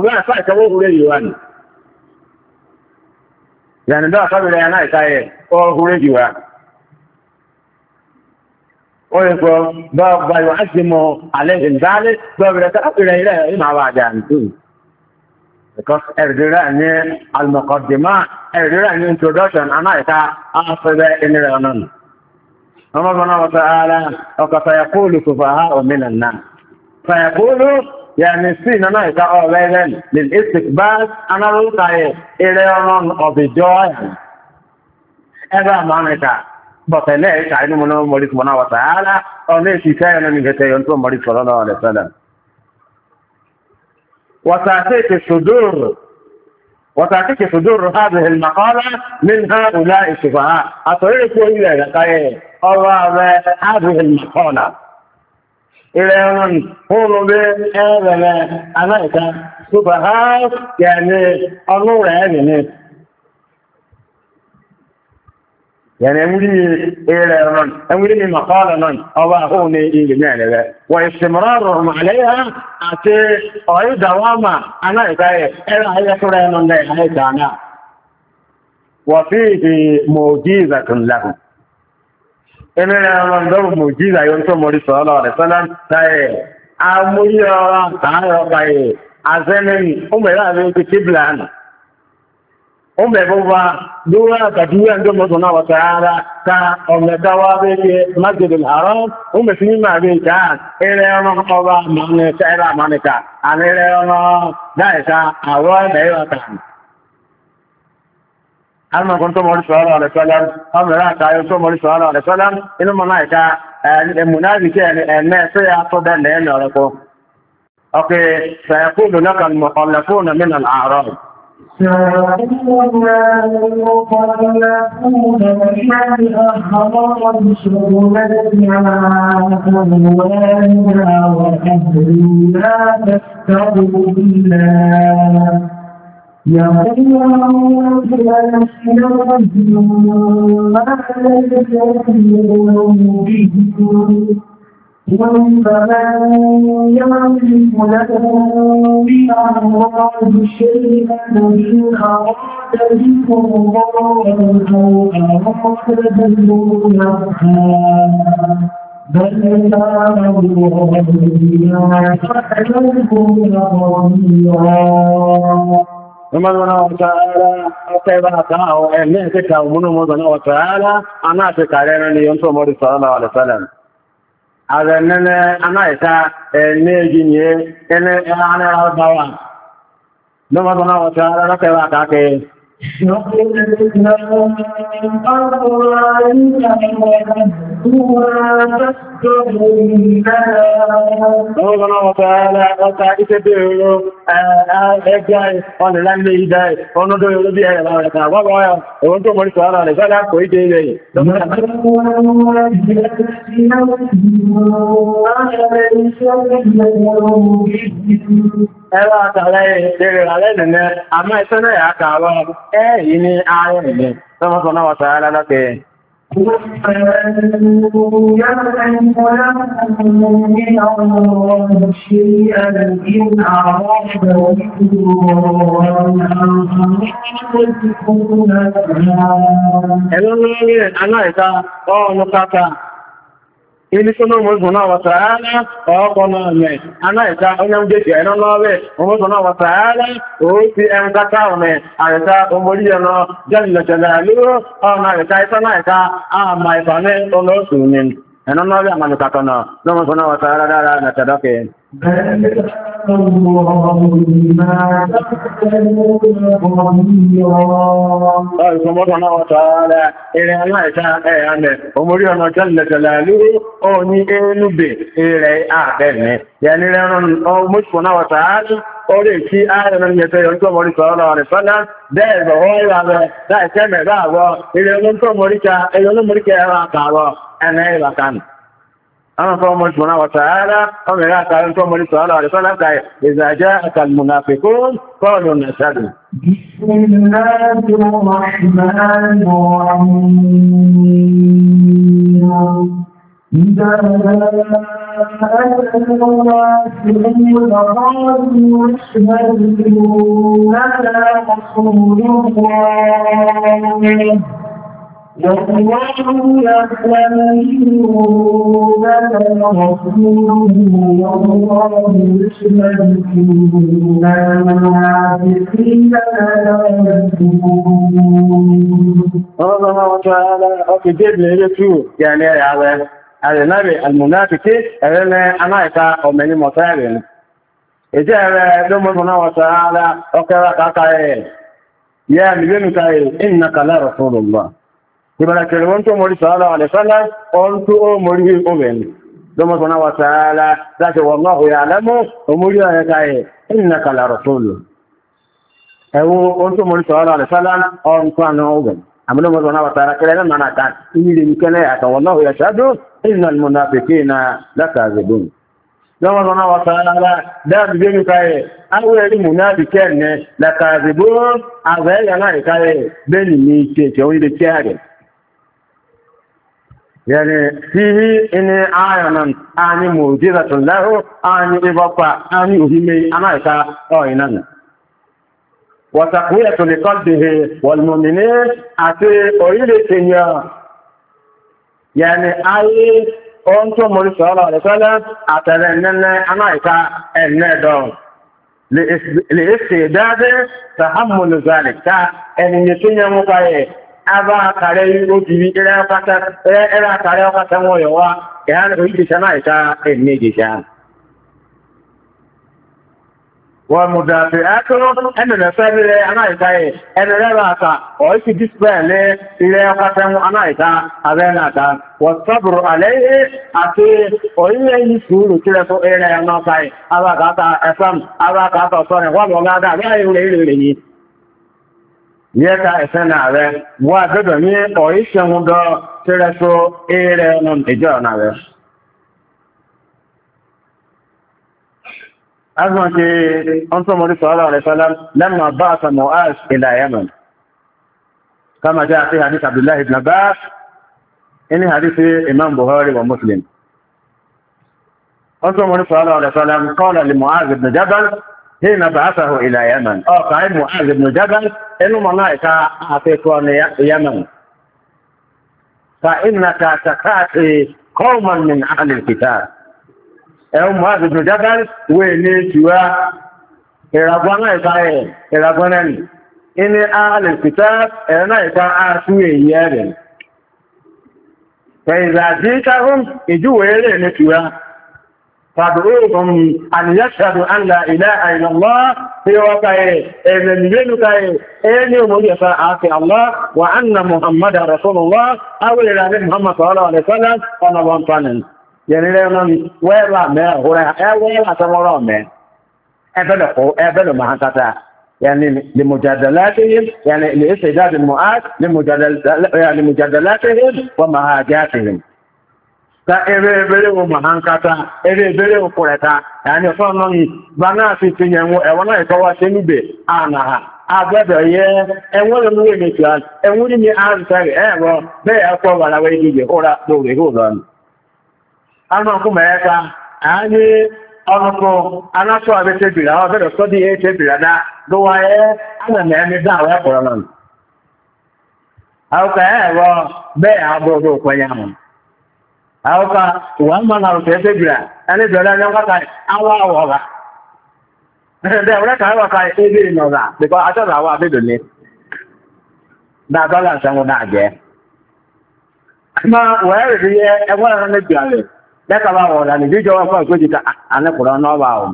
يعني ده قبل أنا إتاي أو رجوا أو يقول ده يعزم عليه ذلك ده بيتأكل إليه مع بعض because أردنا المقدمة أردنا introduction أنا إتا أصل إن رأنا الله سبحانه وتعالى وكسيقول سفهاء من الناس فيقول يعني سين أنا إذا أولاً للاستقبال أنا رأيت إلى أن أبجاي هذا معنى بطلع كائن من الله سبحانه وتعالى أو ليس كائن من كتير الله صلى الله عليه وسلم وتأتيك صدور هذه المقالة من هؤلاء السفهاء أطريق إلى لقاء الله هذه المقالة إلى أن هم بأذن أمريكا سفهاء يعني النور يعني أمري مقالة الله هون إلى واستمرارهم عليها أتي أي دوامة أمريكا إلى هي سورة من ذلك وفيه موجزة لهم إن المنظر موجزة ينتم مولي صلى الله عليه وسلم تاي أمولي تعالى باي أزمن أمرا بيك كبلان أمرا بوبا دورا كدورا عندما صنع وتعالى كا أمرا بيك مسجد الحرام أمرا سنما بيك إلى يوم قضاء من سعر منك أن إلى يوم دائسا أول بيوتان أما كنت مولى صلى الله عليه وسلم أمرا كنت مولى صلى الله عليه وسلم إنما نايكا المنافقين الناس يعطوا لهم يعرفوا أوكي سيقول لك المخلفون من الأعراب سيقول المخلفون من الأعراب شغلتنا أموالنا وأهلنا تستغفر بالله يقولون بألسنتهم ما ليس في قلوبهم فمن يملك لهم من الله شيئا إن أراد بكم ضرا أو أراد بكم نفعا بل كان الله بما تعملون خبيرا Ọmọdúnwọ́n wọ̀tàálá ọ̀tẹ́bà káàwọ̀ ẹ̀mẹ́ ìkẹta òmúnúmọ́dún wọ̀tàálá anáàtẹ́kà rẹ̀ ní yọ́n tó mọ́rí sọ́lọ́lọ́ alẹ́sọ́lẹ̀m. Ààrẹ nẹ́nẹ́ anáìta ẹ̀mẹ́ ìjìnyẹ ẹni ẹ̀hánẹ́ra ọgbáwà. Ọmọdúnwọ́n wọ̀tàálá ọ̀tẹ́bà káàkiri. Ọlọ́run ọ̀tàrà ọta ìṣẹ́bẹ̀ èrò ẹgbẹ́ ọ̀nìlànà ìdá ọ̀nàdó èrò bí ẹ̀rẹ̀ àwọn ẹ̀kà wọ́wọ́ ẹ̀wọ̀n tó mọ̀ ní sọ̀rọ̀ rẹ̀ fẹ́lá kò ìdé ilẹ̀ yìí. Ẹwà àtàrà ìrẹ̀ rẹ̀ nìyẹn, àmọ́ ìṣẹ́ náà yà kàwọ́ ẹ̀yìn ní ààrẹ nìyẹn, tọ́mọ́sọ̀ náà wọ̀tàrà lọ́kẹ́. Ilé tó náà mọ́sùn náà wàtàálá ọkọ̀ náà mẹ́, aláìta onye ń jẹ́ ẹ̀nà lọ́wẹ́, ọmọ́sùn náà wàtàálá ó ti ẹn kátà ọmọ àrẹta omori ẹ̀nà jẹ́lẹ̀jẹ̀lẹ̀ lóró ọmọ àrẹta ìsọ́ náà ẹ̀ta àmà ìfàmẹ́ ọlọ́sùn ní ẹ̀nà lọ́wẹ́ àmàlùkàtọ̀ náà lọ́mọ́sùn náà wàtàálá dára nàtàdọ́kẹ́. Ọ̀rùsọ̀mọ́sọ̀nà wọ̀tàálá ẹ̀rẹ̀ aláìta ẹ̀yàmẹ̀ omori ọ̀nà jẹ́lẹ̀jẹ̀lẹ̀ lóró ó ní ẹnúbè ẹ̀rẹ̀ àbẹ̀mẹ̀ yẹni rẹ̀rùn ọmọ́sọ̀nà wọ̀tàálá orí kí ààrẹ yẹ̀tẹ̀ yọ̀ tó mọ̀rí sọ̀rọ̀ rẹ̀ fẹ́lá bẹ́ẹ̀rẹ̀ wọ́n rà rẹ̀ láìsẹ́ mẹ́rẹ̀ àwọ̀ ilẹ̀ olóńtọ́mọ̀ríkà ẹ̀rọ àkàrọ̀ ẹ̀nà ìlàkan. أنا فهم سبحانه وتعالى أمر قال أنتم صلى الله عليه وسلم إذا جاءك المنافقون قالوا نشهد. بسم الله الرحمن الرحيم. إذا جاءك المنافقون قالوا نشهد إنك رسول الله والله يعلم إنك لرسوله والله يشهد إن المنافقين لكاذبون. الله تعالى أكيد ليلته يعني على النبي المنافقين أنا إذا أمني مصارين إذا لم يكن الله تعالى أكرر كاي يا نبي كاي إنك لرسول الله. Ibara kere wọ́n tó mọ̀rí sọ́ọ́lọ́ àlẹ́sọ́lá ọ̀n tó ó mọ̀rí ọmọbìnrin lọ́mọ́sọ́nà wà sáàlá láti wọ́n náà òyà alẹ́mọ́ omórí ọ̀yẹ́ta ẹ̀ ìnàkà la rasulu. Ẹ̀wọ́ ọ̀n tó mọ̀rí sọ́ọ́lọ́ àlẹ́sọ́lá ọ̀n tó àná ọgbẹ̀n. Àmì lọ́mọ́sọ́nà wà sáàlá kẹrẹ náà máa ta ìyíre ní kẹ́lẹ́ àtàwọn náà òyà ṣáàdó ìnà munafiqina lakazibun. Lọ́mọ́sọ́nà wà sáàlá dáàbì bí mi káyẹ̀ awẹ́rí munafiqina lakazibun àgbẹ̀yà náà ìkáyẹ̀ bẹ́ẹ̀ ni ìṣẹ̀ṣẹ̀ orí يعني فيه إن آيانا آني موجزة له آني إبقى آني أهمي أنا إتا آينا وتقوية لقلبه والمؤمنين أتي أولي كنيا يعني آي أنتم مولي صلى الله عليه وسلم أتلنن أنا إتا الندون لإستعداد تحمل ذلك أن يتنيا مقاية Aba kare obìnrin ẹ̀rẹ́ àkàrẹ ọkàtà wọn yọ wá ẹ̀hán orílẹ̀-èdè náà ìta ẹ̀mí ìgbèsà. Wọ́n mú dàbí ẹ́kọ́rọ́ ẹ̀mẹ̀rẹ̀ fẹ́rẹ̀ anáìta ẹ̀ ẹ̀mẹ̀rẹ̀ àkà ọ̀ísì díspẹ̀lẹ̀ ilẹ̀ ọkàtà wọn anáìta abẹ́nàta. Wọ́n sọ́bùrù àlẹ́ àti orílẹ̀ yìí sùúrù tí rẹ̀ fún ẹ̀rẹ̀ ẹ̀nàta ẹ̀ abákàtà ẹ̀fẹ́m abákàtà ọ̀sọ́rẹ̀ wọ́n lọ Yẹ́ta ẹ̀sẹ́ náà rẹ̀ wà gbẹ́dọ̀ ní ọ̀íṣẹ́hun dọ́ tí rẹ̀ tó ẹ̀rẹ̀ ọ̀nà ìjọ náà rẹ̀. Azọ́n ti ọ́n tó mọ̀rí sọ́ọ́lọ́ rẹ̀ sọ́lá lẹ́mọ̀ bá àtà Mu'az ila Yemen. Kama jẹ́ àti hadith Abdullah ibn Abbas, inú hadith Imam Buhari wa Muslim. Ọ́n tó mọ̀rí sọ́ọ́lọ́ rẹ̀ sọ́lá qala li Mu'az ibn Jabal حين بعثه إلى يمن قائد معاذ بن جبل إنه ملائكة أعطيكم يمن فإنك تكاتي قوما من أهل الكتاب معاذ بن جبل ونسوا إرغوانا إرغوانا إن أهل الكتاب إرغوانا أسوي يارن فإذا جيتهم إجوا إليه نسوا فادعوهم أن يشهدوا أن لا إله إلا الله في وقعه إذن يلقى أن يمجف آتي الله وأن محمد رسول الله أو إلى محمد صلى الله عليه وسلم ونبان طانن يعني لأنهم ويلا ما هو ويلا تمرا ما أبلغ ما هكذا يعني لمجادلاتهم يعني لاستعداد المؤات لمجادلاتهم ومهاجاتهم ka ebe mahankata ebe okwureta yani ọsọ nọ bana fi tinye ẹwọ náà ìkọwà ṣe níbẹ̀ ànàhà agbẹ́bẹ̀ yẹ ẹwọ́n lè mú èmì tí ẹwọ́n ní àrùsẹ̀rẹ̀ ẹ̀rọ bẹ́ẹ̀ ẹ̀kọ́ wà láwẹ́ ìdíje óra lórí ìhòòrán anọ́kùnmọ̀ ẹ̀ka àányé ọlọ́kọ̀ anáṣọ́ àbẹ́tẹ̀bìrì àwọn bẹ́ẹ̀ sọ́dí ẹ̀tẹ̀bìrì àdá lówà ẹ́ ánàmì ẹni dáwọ́ ẹ̀kọ̀rọ̀ náà àwọ̀kọ̀ ẹ̀rọ bẹ́ẹ̀ àbọ̀dọ̀ òkwẹ́yàmù Auka wama na rutete bila ani dola nyanga kai awa awa de ora kai wa kai ebe no da because acha da wa be do ni da dola sango da je ma wa re ye e wa na ne bila le da ka ba wa ni bi jo wa ko ji ka ana ko no ba o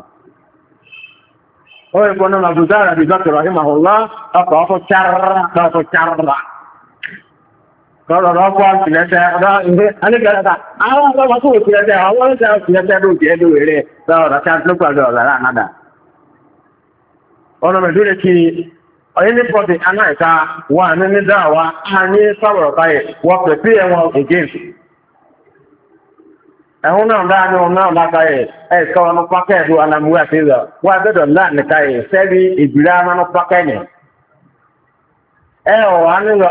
o ko no na budara bi zakir rahimahullah aka ko charra ka ko charra Kọ́lọ̀ rọ́pọ̀ ìrẹsẹ̀ ọ̀dọ́ ìwé alẹ́gbẹ̀rẹ́ta. Àwọn ọmọ tó ìrẹsẹ̀ àwọn ọlọ́sẹ̀ ìrẹsẹ̀ ló jẹ́ ló rẹ̀ lọ́rọ̀ tí a tó pẹ̀lú ọ̀rọ̀ ànádà. Ọ̀nà mẹ́dúrẹ́ kí ọ̀yẹ́ ní pọ̀tì anáìka wà ní nídáwà á ní sọ̀rọ̀ báyẹ̀ wọ́n pẹ̀ sí ẹ̀wọ̀n against. Ẹ̀hún náà dáa ní ọ̀nà ọ̀lákàyẹ̀ ẹ̀ẹ̀kọ́ ọ̀nà pákẹ́ẹ̀dù anamúwà sí rẹ̀ wọ́n abẹ́dọ̀ láàrínkàyẹ̀ sẹ́rí ìgbìlá ọ̀nà pákẹ́ẹ̀nì. Ẹ̀ ọ̀wà nílọ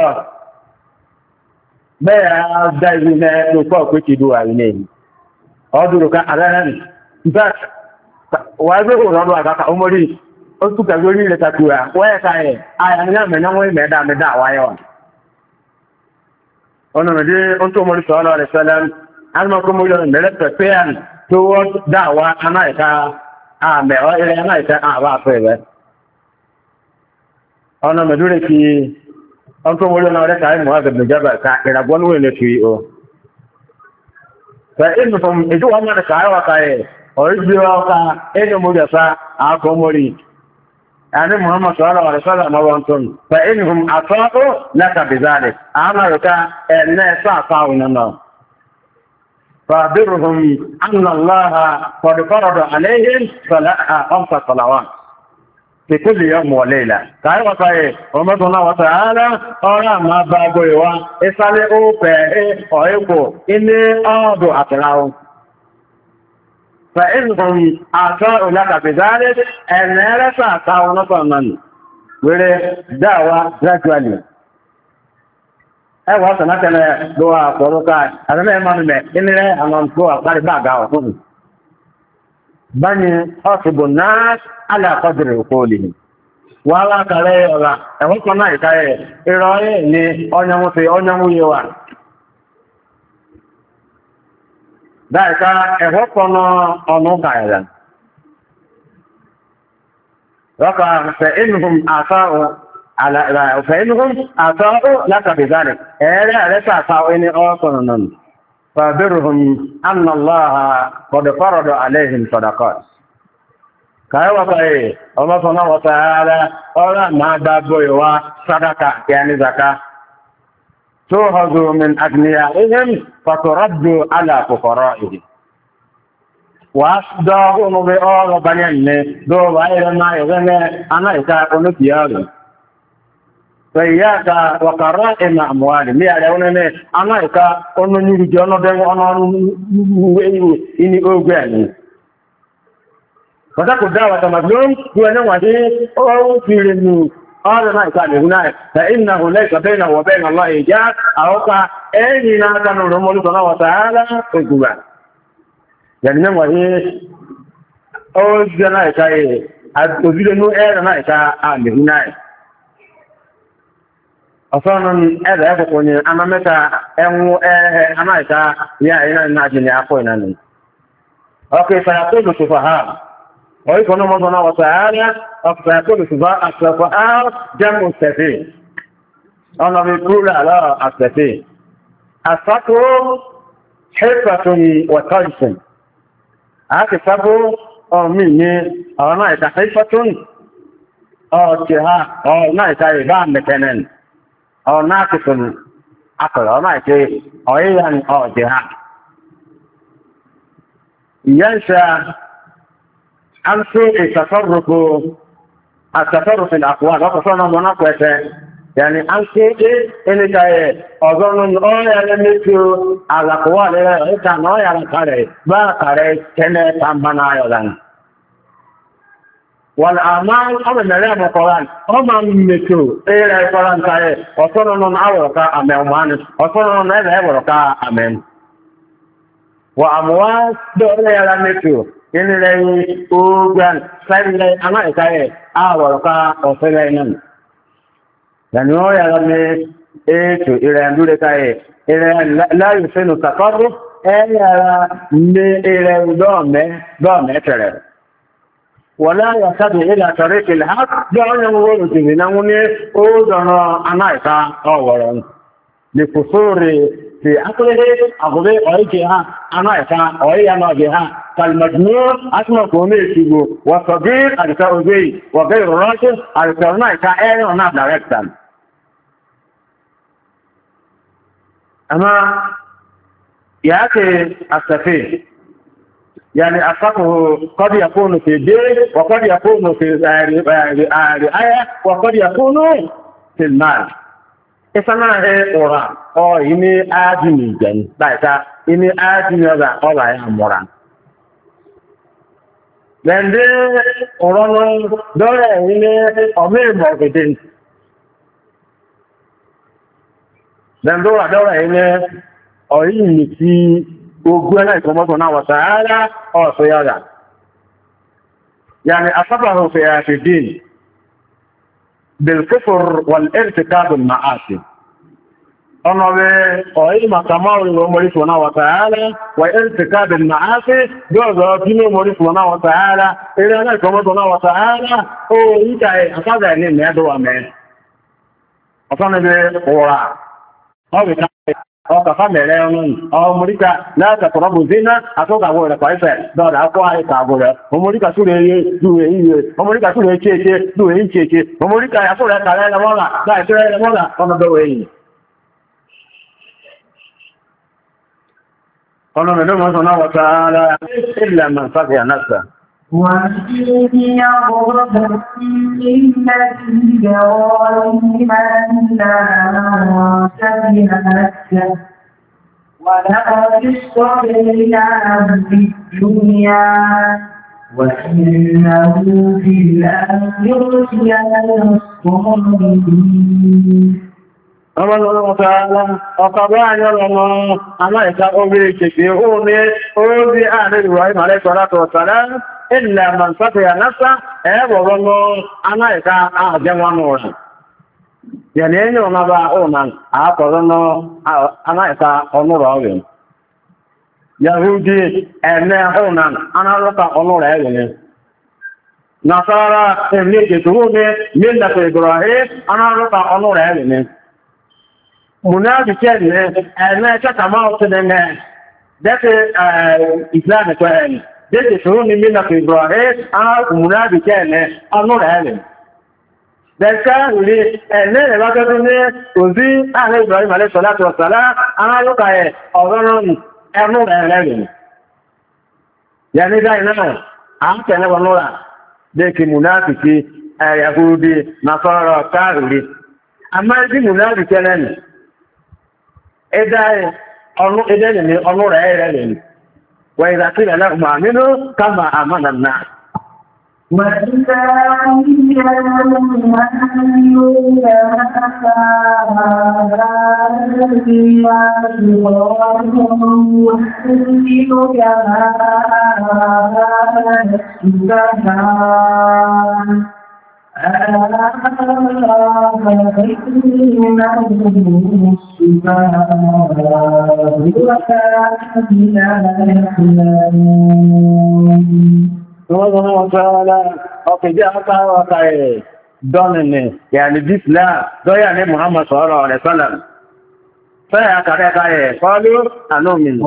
bẹ́ẹ̀ dá ìlú ní ẹ̀lọ́pọ̀ pé kìí dúwà ilé yìí ọdúrù ká àrẹ́rẹ́rì wà gbé òrọ̀lọ́ àkàkà omori ó túnkà lórí ilẹ̀ takura wẹ́ẹ̀ká ẹ̀ àyàmìyàn mẹ́nàwọ́ ìmẹ́dà mẹ́dà wáyọ̀ ọ̀nà mẹ́dé ó tó mọ́rí sọ́ọ́lọ́ rẹ̀ sẹ́lẹ̀m alìmọ́kọ́mọ́lọ́ mẹ́rẹ́ pẹ̀pẹ́ tó wọ́n dáwà anáìká àmẹ́ ilẹ̀ anáìká àwà fẹ́ rẹ̀ ọ̀nà mẹ́dúrẹ́ kí ọ̀tọ́ wọlé náà rẹ̀ káyé mọ́ àgbẹ̀bẹ̀ jábà ká ìràgbọ́n wọ́n lè fi o. Fẹ́ inú fún ìjú wọn mọ́rẹ̀ káyé wà káyé ọ̀rí bí wọ́n ká ẹni mú jẹ́sá àkọ́ mọ́rí. Àní Muhammad sọ́rọ̀ rẹ̀ sọ́rọ̀ mọ́wọ́n tún. Fẹ́ inú fún àtọ́kọ́ lẹ́ka bìzáre. Àmà rẹ̀ ká ẹ̀nẹ́ sáàfáwọn náà. Fàbírùhùn annàláha kọ̀dùkọ́rọ̀dọ̀ àléhìn sọ̀lá ọ̀fà sọ̀làwà. في كل يوم وليلة تعالى وطاية ومدنا وتعالى أرى ما بابوا إسالة فيه أيكو إني أعدو أطلعوا فإنهم أعطوا لك بذلك أن يرسى أعطوا نصرنا وله دعوة gradually ẹwà sọ̀nà tẹ́lẹ̀ lọ́wọ́ àpọ̀lọ́ká àtẹ́lẹ̀ ìmọ̀lẹ̀ ìnirẹ́ àwọn ọ̀pọ̀ àpárí bá àgá ọ̀fún bani ọ̀sùgbò náà aláàkọ́dìrì òkúòlì wà lákàrẹ́ ọ̀rà ẹ̀wọ́n kan náà ìkáyẹ̀ ìrọ̀ ẹ̀ ní ọnyánwúyẹ wà dáìká ẹ̀wọ́n kan ọ̀nà kàẹ̀rẹ̀ rọ́kà فإنهم أطاعوا لك بذلك رأس أطاعوا إني أوصلنا فبرهم أن الله قد فرض عليهم صدقات كايوة كاي الله سبحانه وتعالى أولا ما بابوا صدقة يعني زكاة تؤخذ من أغنيائهم فترد على فقرائهم وأصدقوا بأول بنيان دو غير ما يغني أنا إذا كنت ياري فإياك وقرائم أموالهم يعلمون أنا إذا كنت يريد أن إني أغني فتكون دعوة مظلوم هو نوع أو في النور هذا ما يقال هناك فإنه ليس بينه وبين الله إيجاد أو كأي ناس نرمون الله وتعالى الجوع يعني نوع أو جنا كأي أتوجد نوع أنا كأي هناك أصلاً هذا يقول أنا متى أنا يا إنا ناجني أقوينا أوكي فيقول السفهاء ويكون الله وتعالى فيقول السفهاء جمع السفيه أنا بيقول على السفيه السفه حفة وطيش ake sabo o mi ni ona ita haifatun o jiha o na ita ba metenen o na kisun akal o na ita o yan o jiha ينشأ عن سوء التصرف الأقوال وقصنا مناقشة يعني عن سوء إن كان أظن أن مثل الأقوال إذا نوع الكاري ما كاري كنا تامبنا يلان والأعمال أمن لهم القرآن أمن مثل إلى القرآن كاري وصلنا نعوك أمين وصلنا نعوك أمين وأموال دولة يلامتو إن لي أوغان سيلي أنا إكاي أولوكا أوسيلينن يعني هو يلامي إيتو إلى أندولة كاي إلى لا يسين التقرب إلى دومي ترى ولا يهتدي إلى طريق الحق دون يقول تبينوني أوغان أنا إكا أولون لقصور في عقله أقضي أيكها أنا إسا أيها بها كالمجنون أسمى كومي سيبو والصغير الكأوزي وغير الراشد الكأونا إسا أيها وناف داركتا أما يأتي السفيه يعني السفه قد يكون في الدين وقد يكون في الرعاية وقد يكون في المال Isana ora o ini adini jen baita ini adini ola ya moran lende orono dole ini ome marketing lendo dole ini o ini ti ogun na ikomo na wa taala o so yada yani asabahu fi din بالكفر والارتكاب المعاصي أنا بأي مكامل ومولى سبحانه وتعالى وارتكاب المعاصي جوز دين مولى سبحانه وتعالى إلى أن كما سبحانه وتعالى أو إيجاي أصلا يعني نادوا أمين أصلا بورا أو بتاع أو كفام لهم أو مريكا لا تقربوا الزنا أتوقع هو الكويسة ده أقوى أي كابولا ومريكا سوري دوي ومريكا سوري كي دوي كي ومريكا سوري كلا لا ولا لا سوري لا ولا أنا دوي قالوا من الله سبحانه وتعالى إلا من صفي نفسه وَإِنْ يَغْرَبْ الَّذِي جَوَارِهِ أَنَّا سَبِيلَ نَفْسَهُ وَلَقَدِ اصْطَفَيْنَاهُ فِي الدُّنْيَا وَإِنَّهُ فِي الْآخِرَةِ لَمِنَ الصَّالِحِينَ Allah Ta'ala ọ̀kọ̀bọ̀ àyọ́lọ́mọ́ aláìka orí kèfè orí ààrẹ Ibrahim alayhi salatu wa salam illa man safiya nafsa ẹ̀bọ̀rọ̀lọ́ aláìka àjẹwọnú rẹ̀. Yẹ̀lẹ̀ ẹ̀yìn ọ̀nà bá ọ̀nà àkọ̀rọ̀lọ́ aláìka ọ̀nùrọ̀ rẹ̀. Yahudi ẹ̀mẹ́ ọ̀nà anárọ́ta ọ̀nùrọ̀ rẹ̀. Nasara ẹ̀mẹ́ ìjẹ̀tùrú ní millata Ibrahim anárọ́ta ọ̀nùrọ̀ rẹ̀. Munafiki ne ene chaka mao tene dete Islam ko en dete so ni mina ko Ibrahim munafiki ne anu rele deka ri ene le ba to ni ozi ale Ibrahim alayhi salatu wassalam ana lo ka e oron enu rele yani dai na am tene wonora de ki munafiki Yahudi Nasara kafiri amma di munafiki ne إذن أمور عيرا وإذا قيل لهم آمنوا كما آمن الناس وَإِذَا قِيلَ لَهُمْ آمِنُوا كَمَا سبحانه وتعالى وقجاءك وقعي دونني يعني الإسلام ده يعني محمد صلى الله عليه وسلم فيا كذا قالوا أنؤمن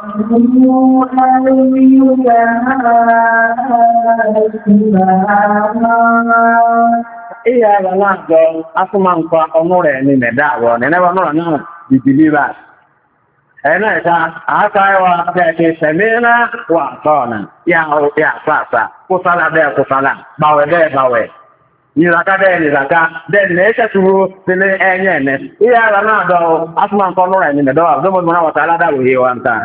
iya ya na go asuma nko onure ni meda wo ne ne wono na the believers ena aka wa ke semena wa tona ya sasa kusala bawe ni raka de ne ka tu ne enye ne iya ya na do asuma nko onure ni meda do mo na wa taala da wo he wa nta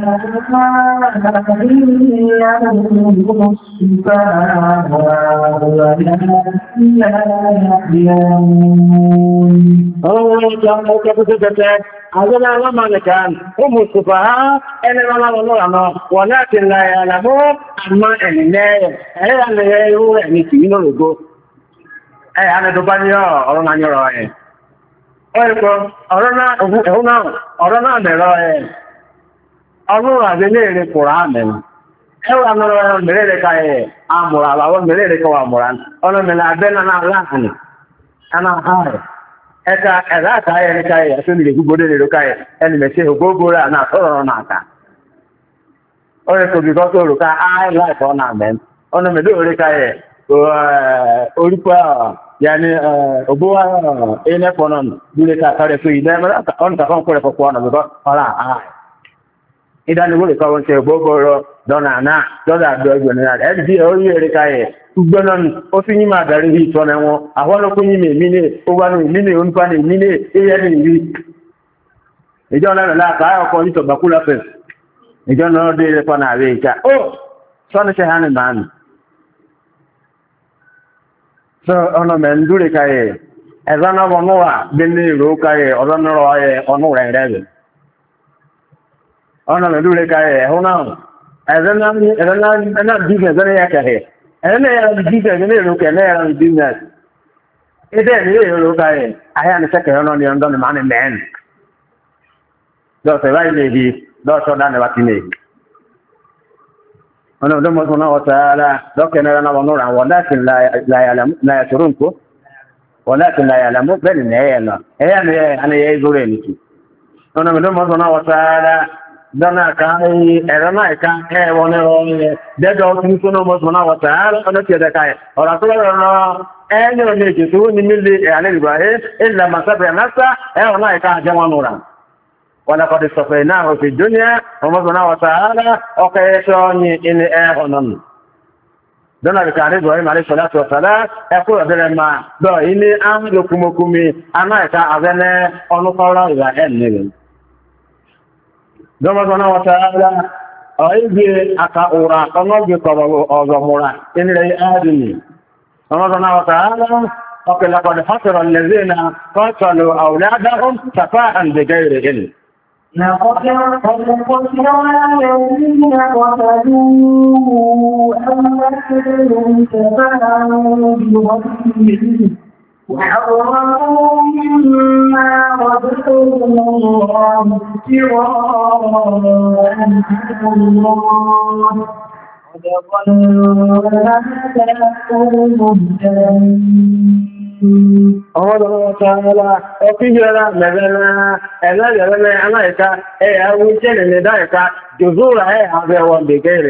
أولا لما كان هم السفهاء إنما الله ولكن لا يعلمون أما الناس أي أن يقول يعني كينو لغو أي أنا دباني أولا نيرو أيكم أولا نيرو أولا نيرو القرآن ẹwà mẹ́rọ mẹ́rẹ̀ẹ́rẹ́ ká ẹ̀ àmùrà àwọn mẹ́rẹ̀ẹ́rẹ́ ká wà mùrà ọ̀nà mẹ́lẹ̀ abẹ́nà náà láàánì ẹ̀nà ààrẹ ẹ̀ka ẹ̀rẹ́ àkáyẹ̀ ní káyẹ̀ ẹ̀sùn nílẹ̀ gbogbo nílẹ̀ káyẹ̀ ẹni mẹ́sẹ̀ ògbógbó rẹ̀ náà sọ̀rọ̀ náà ká ọ̀rẹ́ kò bí kọ́ tó rò ká áì láìpọ̀ náà mẹ́ ọ̀nà mẹ́lẹ̀ orí káyẹ̀ orípọ̀ yàní ògbó ẹ̀nẹ́pọ̀ náà dúró ká kárẹ̀ fún ìdẹ́ ìdánilwó lè kọ́ wọn ṣe gbogbo ọ̀rọ̀ dọ́nà náà lọ́dà àdó ẹgbẹ̀ náà ẹ̀dì bí orí èrè káyẹ̀ gbọ́nà ó fi yíma àdárí bí ìtọ́nà wọn àwọn ọlọ́kún yíma ìmíní ogbánú ìmíní onípaní ìmíní eyẹ́dì ìrí ìjọ náà láàkà ayọ̀kọ́ ní tọ̀gbàkú lọ́fẹ̀ ìjọ náà dé ilẹ̀ pọ̀nà àwẹ̀ ìjà ó sọ́nà ṣe hánì mánu sọ ọ̀nà mẹ́ndúrè káyẹ̀ ẹ̀zọ́ náà wọn wà bí ní ìró káyẹ̀ ọ̀rọ̀ náà ọ̀nù rẹ̀ rẹ̀ ọ̀nà mẹ́lú rẹ̀ káyẹ̀ ẹ̀hún náà ẹ̀rẹ́nà business ẹ̀rẹ́ yà kẹ̀hẹ̀ ẹ̀rẹ́nà yà business ẹ̀rẹ́ èrò kẹ̀ náà yà business ẹ̀dẹ́ ẹ̀rẹ́ èrò káyẹ̀ ayá ni sẹ́kẹ̀ ọ̀nà ni ọ̀ndọ́ ni máa ní mẹ́rin lọ́sẹ̀ báyìí lè di lọ́sọ̀ dáni wá sí lè ọ̀nà ọ̀dọ́mọ̀sán náà wọ́ta ara lọ́kẹ̀ náà náà wọ́n rà wọ́n láti láyàtọ̀rọ̀ nǹkó wọ́n láti láyàlámú bẹ́ẹ̀ ni ẹ̀yẹ lọ ẹ̀yà ni ẹ̀yẹ ìzúrò ẹ̀ nìkì ọ̀nà ọ̀dọ́mọ̀sán náà wọ́ta ara dọ́nà ká ẹ̀rọ náà ká ẹ̀wọ̀n ní ọ̀rẹ́ dẹ́dọ̀ ọdún tó náà mọ́sùn náà wọ̀ta ọ̀nà tí ẹ̀dẹ̀ká ẹ̀ ọ̀rọ̀ tó lọ́rọ̀ rọ ẹ̀yìn òní èjì tó ní mílé ẹ̀yàlẹ́ ìgbà ilẹ̀ masẹ́bẹ̀rẹ̀ náà ẹ̀rọ náà ká jẹ́ wọn nùrà wọn lẹ́kọ̀ọ́ ti sọ̀fẹ̀ náà òfin jóníà ọmọsùn náà wọ̀ta ọkọ̀ ẹ̀ṣọ́ ní ilẹ̀ ẹ̀họ̀ náà dọ́nà ká ní Ibrahim alayhi salatu wa salam ẹ̀kú ọ̀dẹ́rẹ̀ máa dọ̀ ilé áhùn lókùmọ́kùnmi anáìka àbẹ́nẹ́ ọ̀nùkọ́rọ̀ ìwà ẹ̀ nílẹ̀ Dọ́mọ́sọ́nà wọ̀tàálá ọ̀ígbé aka ụra ọlọ́gbẹ̀ kọ̀rọ̀ ọ̀zọ̀mụra ilẹ̀ adìyí. Dọ́mọ́sọ́nà wọ̀tàálá ọkẹ̀lẹ̀kọ̀dẹ̀ fásọ̀rọ̀ lẹ́zẹ́ na kọ́tọ̀lù àwùládàhùn tàfáàhàn bẹ̀gẹ̀ ìrẹ̀ وحرموا مما رزقهم الله ابتغاء الله وضلوا ما كانوا مهتدين Allah Ta'ala ọkíjọ́lá mẹ́rẹ́lá ẹ̀lẹ́rẹ̀lẹ́ aláìka ẹ̀yà wíṣẹ́lẹ̀ ní dáìka jùzúra ẹ̀ àbẹ̀wọ̀n bègẹ́rẹ̀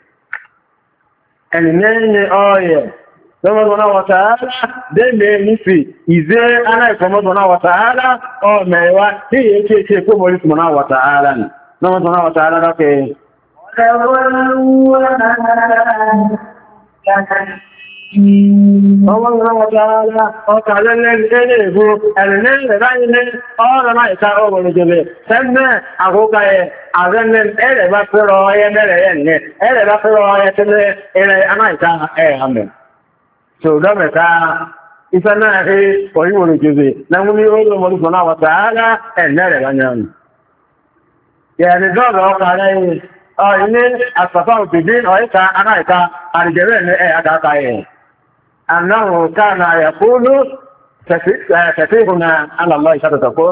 ẹni lẹ́yìn ọ̀yẹ̀ lọ́mọ́sọ̀nà wọ̀tàálá dẹ́lẹ̀ nífì ìzẹ́ aláìkọmọ́sọ̀nà wọ̀tàálá ọmọ tí yẹ kí kó mọ́rí sọ̀nà wọ̀tàálá ni lọ́mọ́sọ̀nà wọ̀tàálá lọ́kẹ́ ọmọ wọ̀tàálá ọkà lẹ́lẹ́ ìbú ẹ̀rẹ̀lẹ́ báyìí ní ọ̀rọ̀ láìka ọgbọ̀n ìjọba sẹ́mẹ́ àkókò ẹ̀ àrẹ́lẹ́ ẹ̀rẹ̀ bá fẹ́rọ ọyẹ́ mẹ́rẹ̀ ẹ̀ ẹ̀rẹ̀ bá fẹ́rọ ọyẹ́ tẹ́lẹ̀ ẹ̀rẹ̀ anáìka ẹ̀ àmì so dọ́mẹ̀ta iṣẹ́ náà rí oríwòrò jùzẹ̀ lẹ́mú ní orílẹ̀ mọ́lùsọ̀ náà wọ́ta ara ẹ̀lẹ́rẹ̀ lányàmù. yẹ̀rẹ̀ dọ́ọ̀rọ̀ ọkà rẹ̀ ilé àṣàfà òtìdí ọ̀ẹ́ka anáìka àrìjẹ̀rẹ̀ ní ẹ̀ àdáka ẹ̀ anáhùn káàna ẹ̀kúlú tẹ̀fíhùnà alàlọ́ ìṣàtọ̀tọ̀kọ́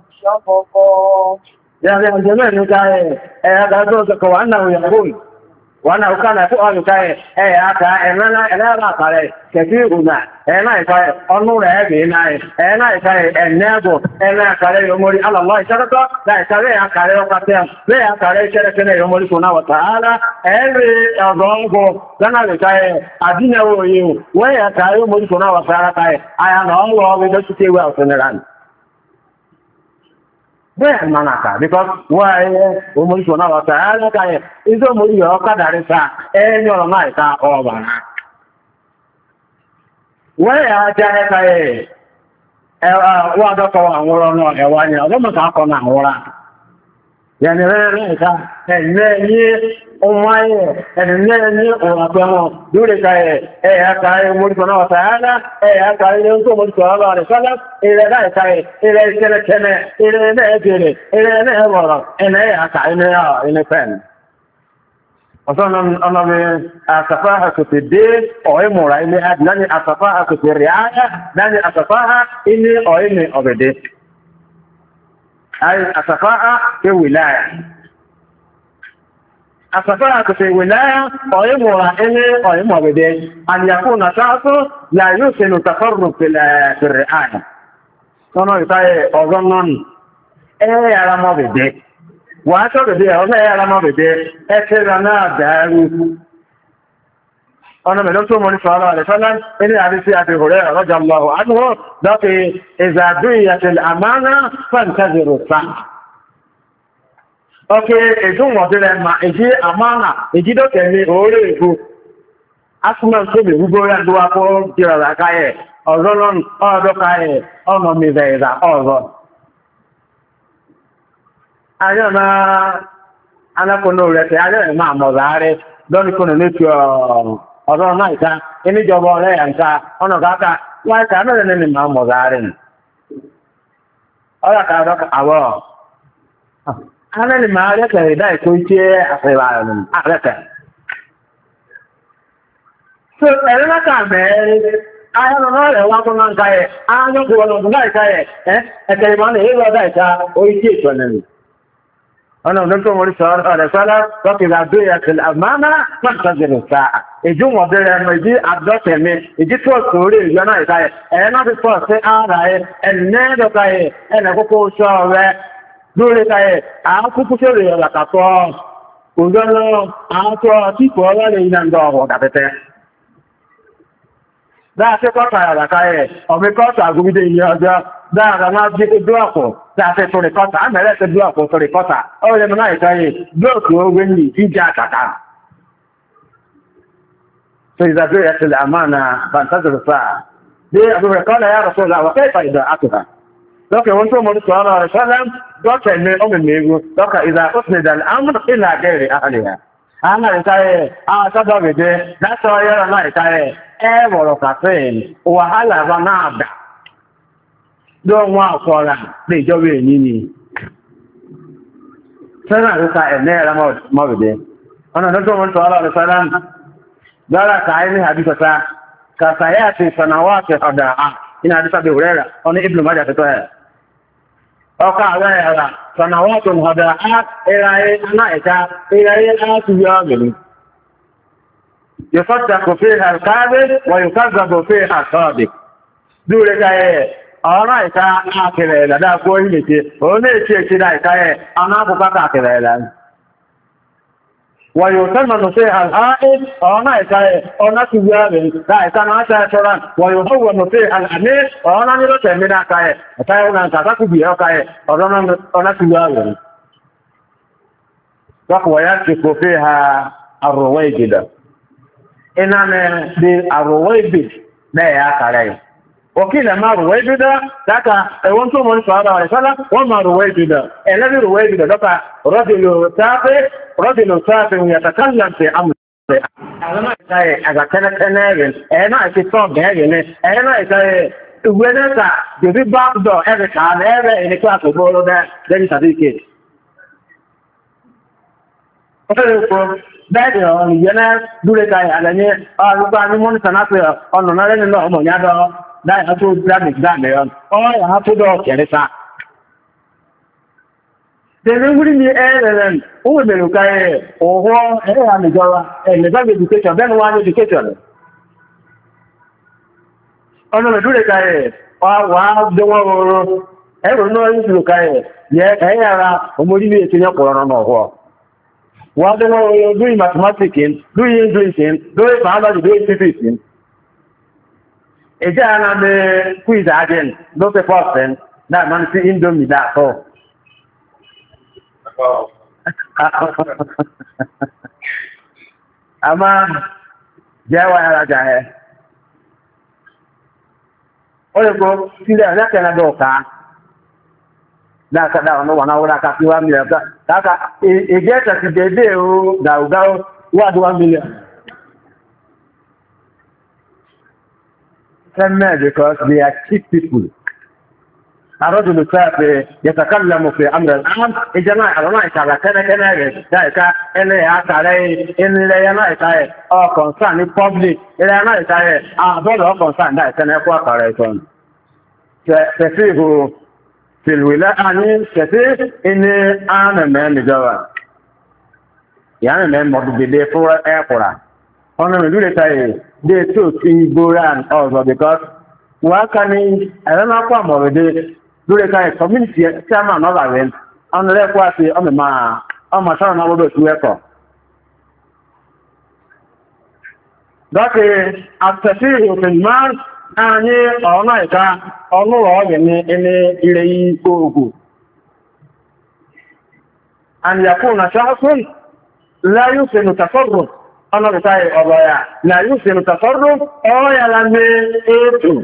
يعني الجميع نقول أنه يقول وانا وكان فؤاد كاي اي اكا انا كاي كثيرنا انا كاي انور هذه انا كاي النابو انا كاي يومري على الله شرطه لا كاي كاي وقتها لا كاي شرطه يومري سبحانه وتعالى every agongo lana كاي ادينا ويو ويا كاي يومري سبحانه وتعالى كاي I am all of the city well in the land. Bẹ́ẹ̀ manaka because why omori sọ̀nà wàtà ẹ̀lẹ́ka ẹ̀ ìzọ́ omori yọ ọkàdàrí sa ẹni ọ̀rọ̀ náà ìta ọ̀bàrá. Wọ́n yà jẹ́ ẹ̀ka ẹ̀ wọ́n adọ́kọ̀ àwọ̀rọ̀ náà ẹ̀wà ni ọ̀dọ́mọ̀ta akọ náà àwọ̀rá. Yẹni rẹ̀ ìta ẹ̀lẹ́ ní ọmọ ayé ẹ̀lẹ́ ní ọ̀rọ̀ àpẹmọ lórí ka ẹ̀yàká omori sọ̀nà wàtà ẹ̀yàká ilé ń tó omori sọ̀rọ̀ rẹ̀ sọ́lá ilẹ̀ láìka ilẹ̀ ìkẹ́lẹ̀kẹ́lẹ̀ ilẹ̀ ẹ̀ẹ́gẹ̀rẹ̀ ilẹ̀ ẹ̀ẹ́wọ̀rọ̀ ilẹ̀ ẹ̀yàká ilẹ̀ fẹ́ẹ̀nì. Ọ̀sán ọ̀nà mi àsàfáà kò ti dé ọ̀ẹ́mùra ilé láni àsàfáà kò ti rí áyá láni àsàfáà ilé ọ̀ẹ́mì ọ̀bẹ̀dẹ̀. Àsàfáà ké wìláyà. Àsàfáà kò ti wìláyà ọ̀ẹ́mùra ilé ọ̀ẹ́mù ọ̀bẹ̀dẹ̀. Àyàkó nà sáàtó là yóò ṣe nù tàfọ́rù pẹ̀lẹ̀ áyà. Ọ̀nà ìtayẹ̀ ọ̀gọ́ náà ẹ̀yàrá mọ́bẹ̀dẹ̀. Wà á tọ́rọ̀ bí ọ̀nà ẹ̀yàrá mọ́bẹ̀dẹ̀ ẹ̀kẹ́rọ náà dáárú. Ọ̀nà mẹ́lọ́ tó mọ́ ní sọ́rọ̀ àrẹ̀sọ́lá ilé àrísí àti ìhòrẹ́ ọ̀rọ̀jà lọ́wọ́. Adúwọ́ lọ́pẹ́ ìzàdú ìyàtẹ̀ àmánà fẹ́ǹtẹ́zìrò sá. Ọkẹ́ ìdúnwọ̀dẹ́rẹ̀ ma èjì àmánà ìjídọ́kẹ̀ ní orí ìgbò. Asúmọ̀ tó bè gbogbo rẹ̀ tó wá kó jìrọ̀rà káyẹ̀ ọ̀rọ̀ ọ̀dọ́ káyẹ̀ ọ̀nà mìíràn ìrà ọ̀rọ̀. Ayọ́ na alákòónú rẹ̀ tẹ́ ayọ́ ẹ̀ máa mọ̀ láàárẹ̀ lọ́nìkòónú létí ọ̀rọ̀ náà ìta ẹníjọba ọ̀rẹ́ yà ń ta ọ̀nà káàkà wáyé ká mẹ́rin ní máa mọ̀ láàárẹ̀ nì. Ọ̀rọ̀ ká lọ́kà àwọ̀ alẹ́ ni máa rẹ́kẹ̀ ìdá ìkó iṣẹ́ àfẹ́wà rẹ̀. So ẹ̀rí lákà mẹ́rin ayọ́ náà rẹ̀ wá fún náà káyẹ̀ ayọ́kù ọlọ́dún láì káyẹ̀ ẹ̀kẹ̀ ìmọ̀ ní èyí lọ́dá ìta oríṣi ìtọ́nẹ̀rì. Ọ̀nà ọ̀dọ́tọ̀ mọ̀rí sọ̀rọ̀ ọ̀rẹ́sọ́lá lọ́kìlá dóyà tìlẹ̀ àmàmà pàtàkì sáà. Ìjú wọ̀n bẹ̀rẹ̀ ẹ̀mọ̀ ìdí àdọ́tẹ̀mí, ìdí tó sórí ìjọ náà ìtayẹ̀, ẹ̀yẹ́ náà ti pọ̀ sí ara ẹ̀, ẹ̀nẹ́dọ̀kayẹ̀, ẹ̀nà kókó oṣù rẹ̀, lórí kayẹ̀, àákúkú sórí ọ̀làkàtọ̀, òjò náà, àátọ́ tí kò ọlọ́rẹ̀ iná ń dọ̀ ọ̀rọ̀ dàtẹ́tẹ́. Dáàtí kọ́ta àràkáyẹ̀, ọ̀mẹ́kọ́ta àgúbídé ilé ọjọ́, dáàrà máa bí dúàpọ̀, dáàtí torí kọ́ta, àmẹ́rẹ́ ti dúàpọ̀ torí kọ́ta, ọ̀rẹ́ mọ́ náà ìtọ́yẹ̀, dúòkù ogun ní ìjà àtàkà. فإذا بيعت الأمانة فانتظر الساعة. دي أبو بكر قال يا رسول الله وكيف إضاعتها؟ لكن وانتم صلى الله عليه وسلم دوكا من الميغو دوكا إذا أسند الأمر إلى غير أهلها. أنا إنتاي صدق دي لا سوير الله إنتاي ورقتين وهلا ونابع دون واقولا لجوبي نيني. سنة رسا إبنية مولدين. أنا نتوم صلى الله عليه وسلم Dara ka ainihin hadisata ka sayati sanawati hada'a ina hadisa bi hurera oni ibnu majah to ya o ka ara sanawatun hada'a iraye na ita iraye na su ya gani yusaddaqu fiha al-kadhib wa yukazzabu fiha as-sadiq dure ga ara ita akire la da ko ile ke o ne ce da ita ana ku ka akire la ويتمن فيها الحائط أنا إكاية أنا تجاري لا إكانا شاشرا ويهون فيها الأمير أنا نرسل من أكاية أكاية أنا تتاكي بي أكاية أنا تجاري ويكشف فيها الرويبدة إنما دي الرويبد لا يأكاية وكيل ما رويبدة ذاك وانتم من صلى الله عليه وسلم وما رويبدة الذي رويبدة ذاك رجل سافر يتكلم في أمر أنا إذا كانت أنا أتصاب بهذه أنا إذا ونسا جبي بعض هذا كان هذا إن كلاس بقوله ده صديقي bẹ́ẹ̀ni ọ̀rọ̀ ìyẹnà dúró ká àlẹ́yẹ ọ̀rọ̀gbà ní mọ́ní sanáfẹ́ ọ̀nà náà lẹ́nu náà ọmọ ìyádọ́ láìka tó gbáàmì gbáàmì ọ̀n ọ̀rọ̀ ìhà tó dọ̀ kẹrẹta. ngwuri ni eren o nwere ka oho ya mejowa level education then one education ono me dure ka wa de woro no yin ka ye yara omori ni etinye kworo no ho wa de woro do mathematics do English do biology do physics eja na me quiz again do the first that man see indomie that so ama jawa ya jahe ole ko sile na kana doka da ka da no wana wala ka kiwa mi da ka egeta ti dede o da wa do 1 million because they are cheap people. الرجل الكافر يتكلم في أمر الأمن الجماعة رمائك على كان ذلك إن يعطي إن لا ينائك أو concern public إلا ينائك أعضل أو concern ذلك كان يقوى قريتون كثير في الولاء يعني كثير إن أنا من جوا يعني من مدبلي فور أقرأ أنا من دون تاي they took in Buran also because what can I don't know what more they do the kind of community chairman of event on the request on the ma on my son over to echo. That is after seeing man and ye or night or no any ilay ogu. And yakuna shasun la yusinu tafarruf أنا بتاعي أبايا لا يمكن التصرف أو يلمي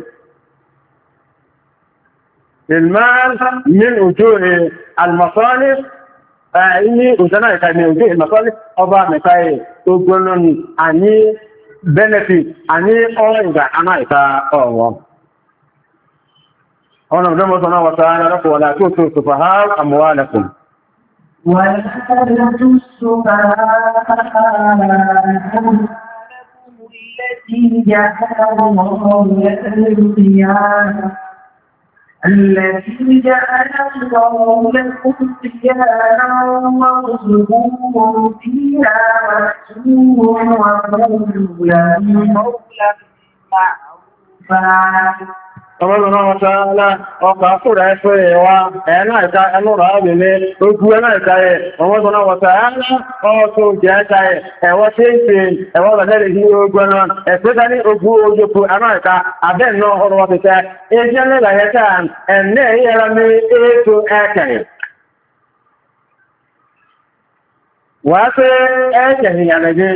المال من وجوه المصالح إني وزنا كان من وجوه المصالح أبا متاعي تقولون أني benefit أني أو إذا أنا إذا أو أنا بدنا نصنع وسائل ولا تؤتوا السفهاء أموالكم ولا تؤتوا السفهاء أموالكم التي جعل الله لكم قياما وارزقوهم فيها واكسوهم وقولوا لهم قولا معروفا Ọmọlọ́nà ọ̀tàálá ọkà fúra ẹ̀fẹ́ ẹ̀wà ẹ̀nà ìta ẹlọ́rọ̀ àbìnrin ojú ẹ̀nà ìta ẹ̀ ọmọlọ́nà ọ̀tàálá ọ̀tọ̀ jẹ́ ẹ̀ta ẹ̀ ẹ̀wọ́ tí ń fi ẹ̀wọ́ bẹ̀rẹ̀ ní ogun ẹ̀nà ẹ̀fẹ́ta ní ogun ojókù ẹ̀nà ìta abẹ́ẹ̀nà ọ̀rọ̀ ọ̀tẹ̀tẹ̀ ẹjẹ́ nílà ẹ̀ta ẹ̀nẹ́ ìyẹra ní ètò ẹ̀kẹ̀rẹ̀ wà á fẹ́ ẹ̀kẹ̀rẹ̀ ìyànàjẹ́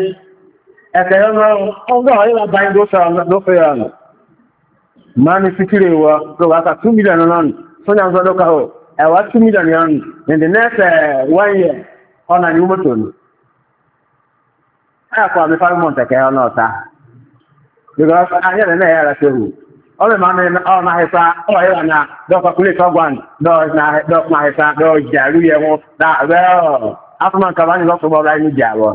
ẹ̀kẹ̀rẹ̀ Mani fikirewa to aka 2 million non so nya zo doka ho e wa 2 million yan in the next 1 year ona ni moto ni kwa me 5 months ke ona ta because anya na ya la sehu o me ma me o na hesa o ya na do ka kule to gwan do na hesa do jaru ye wo da well afman ka bani lo so bo la ni jawo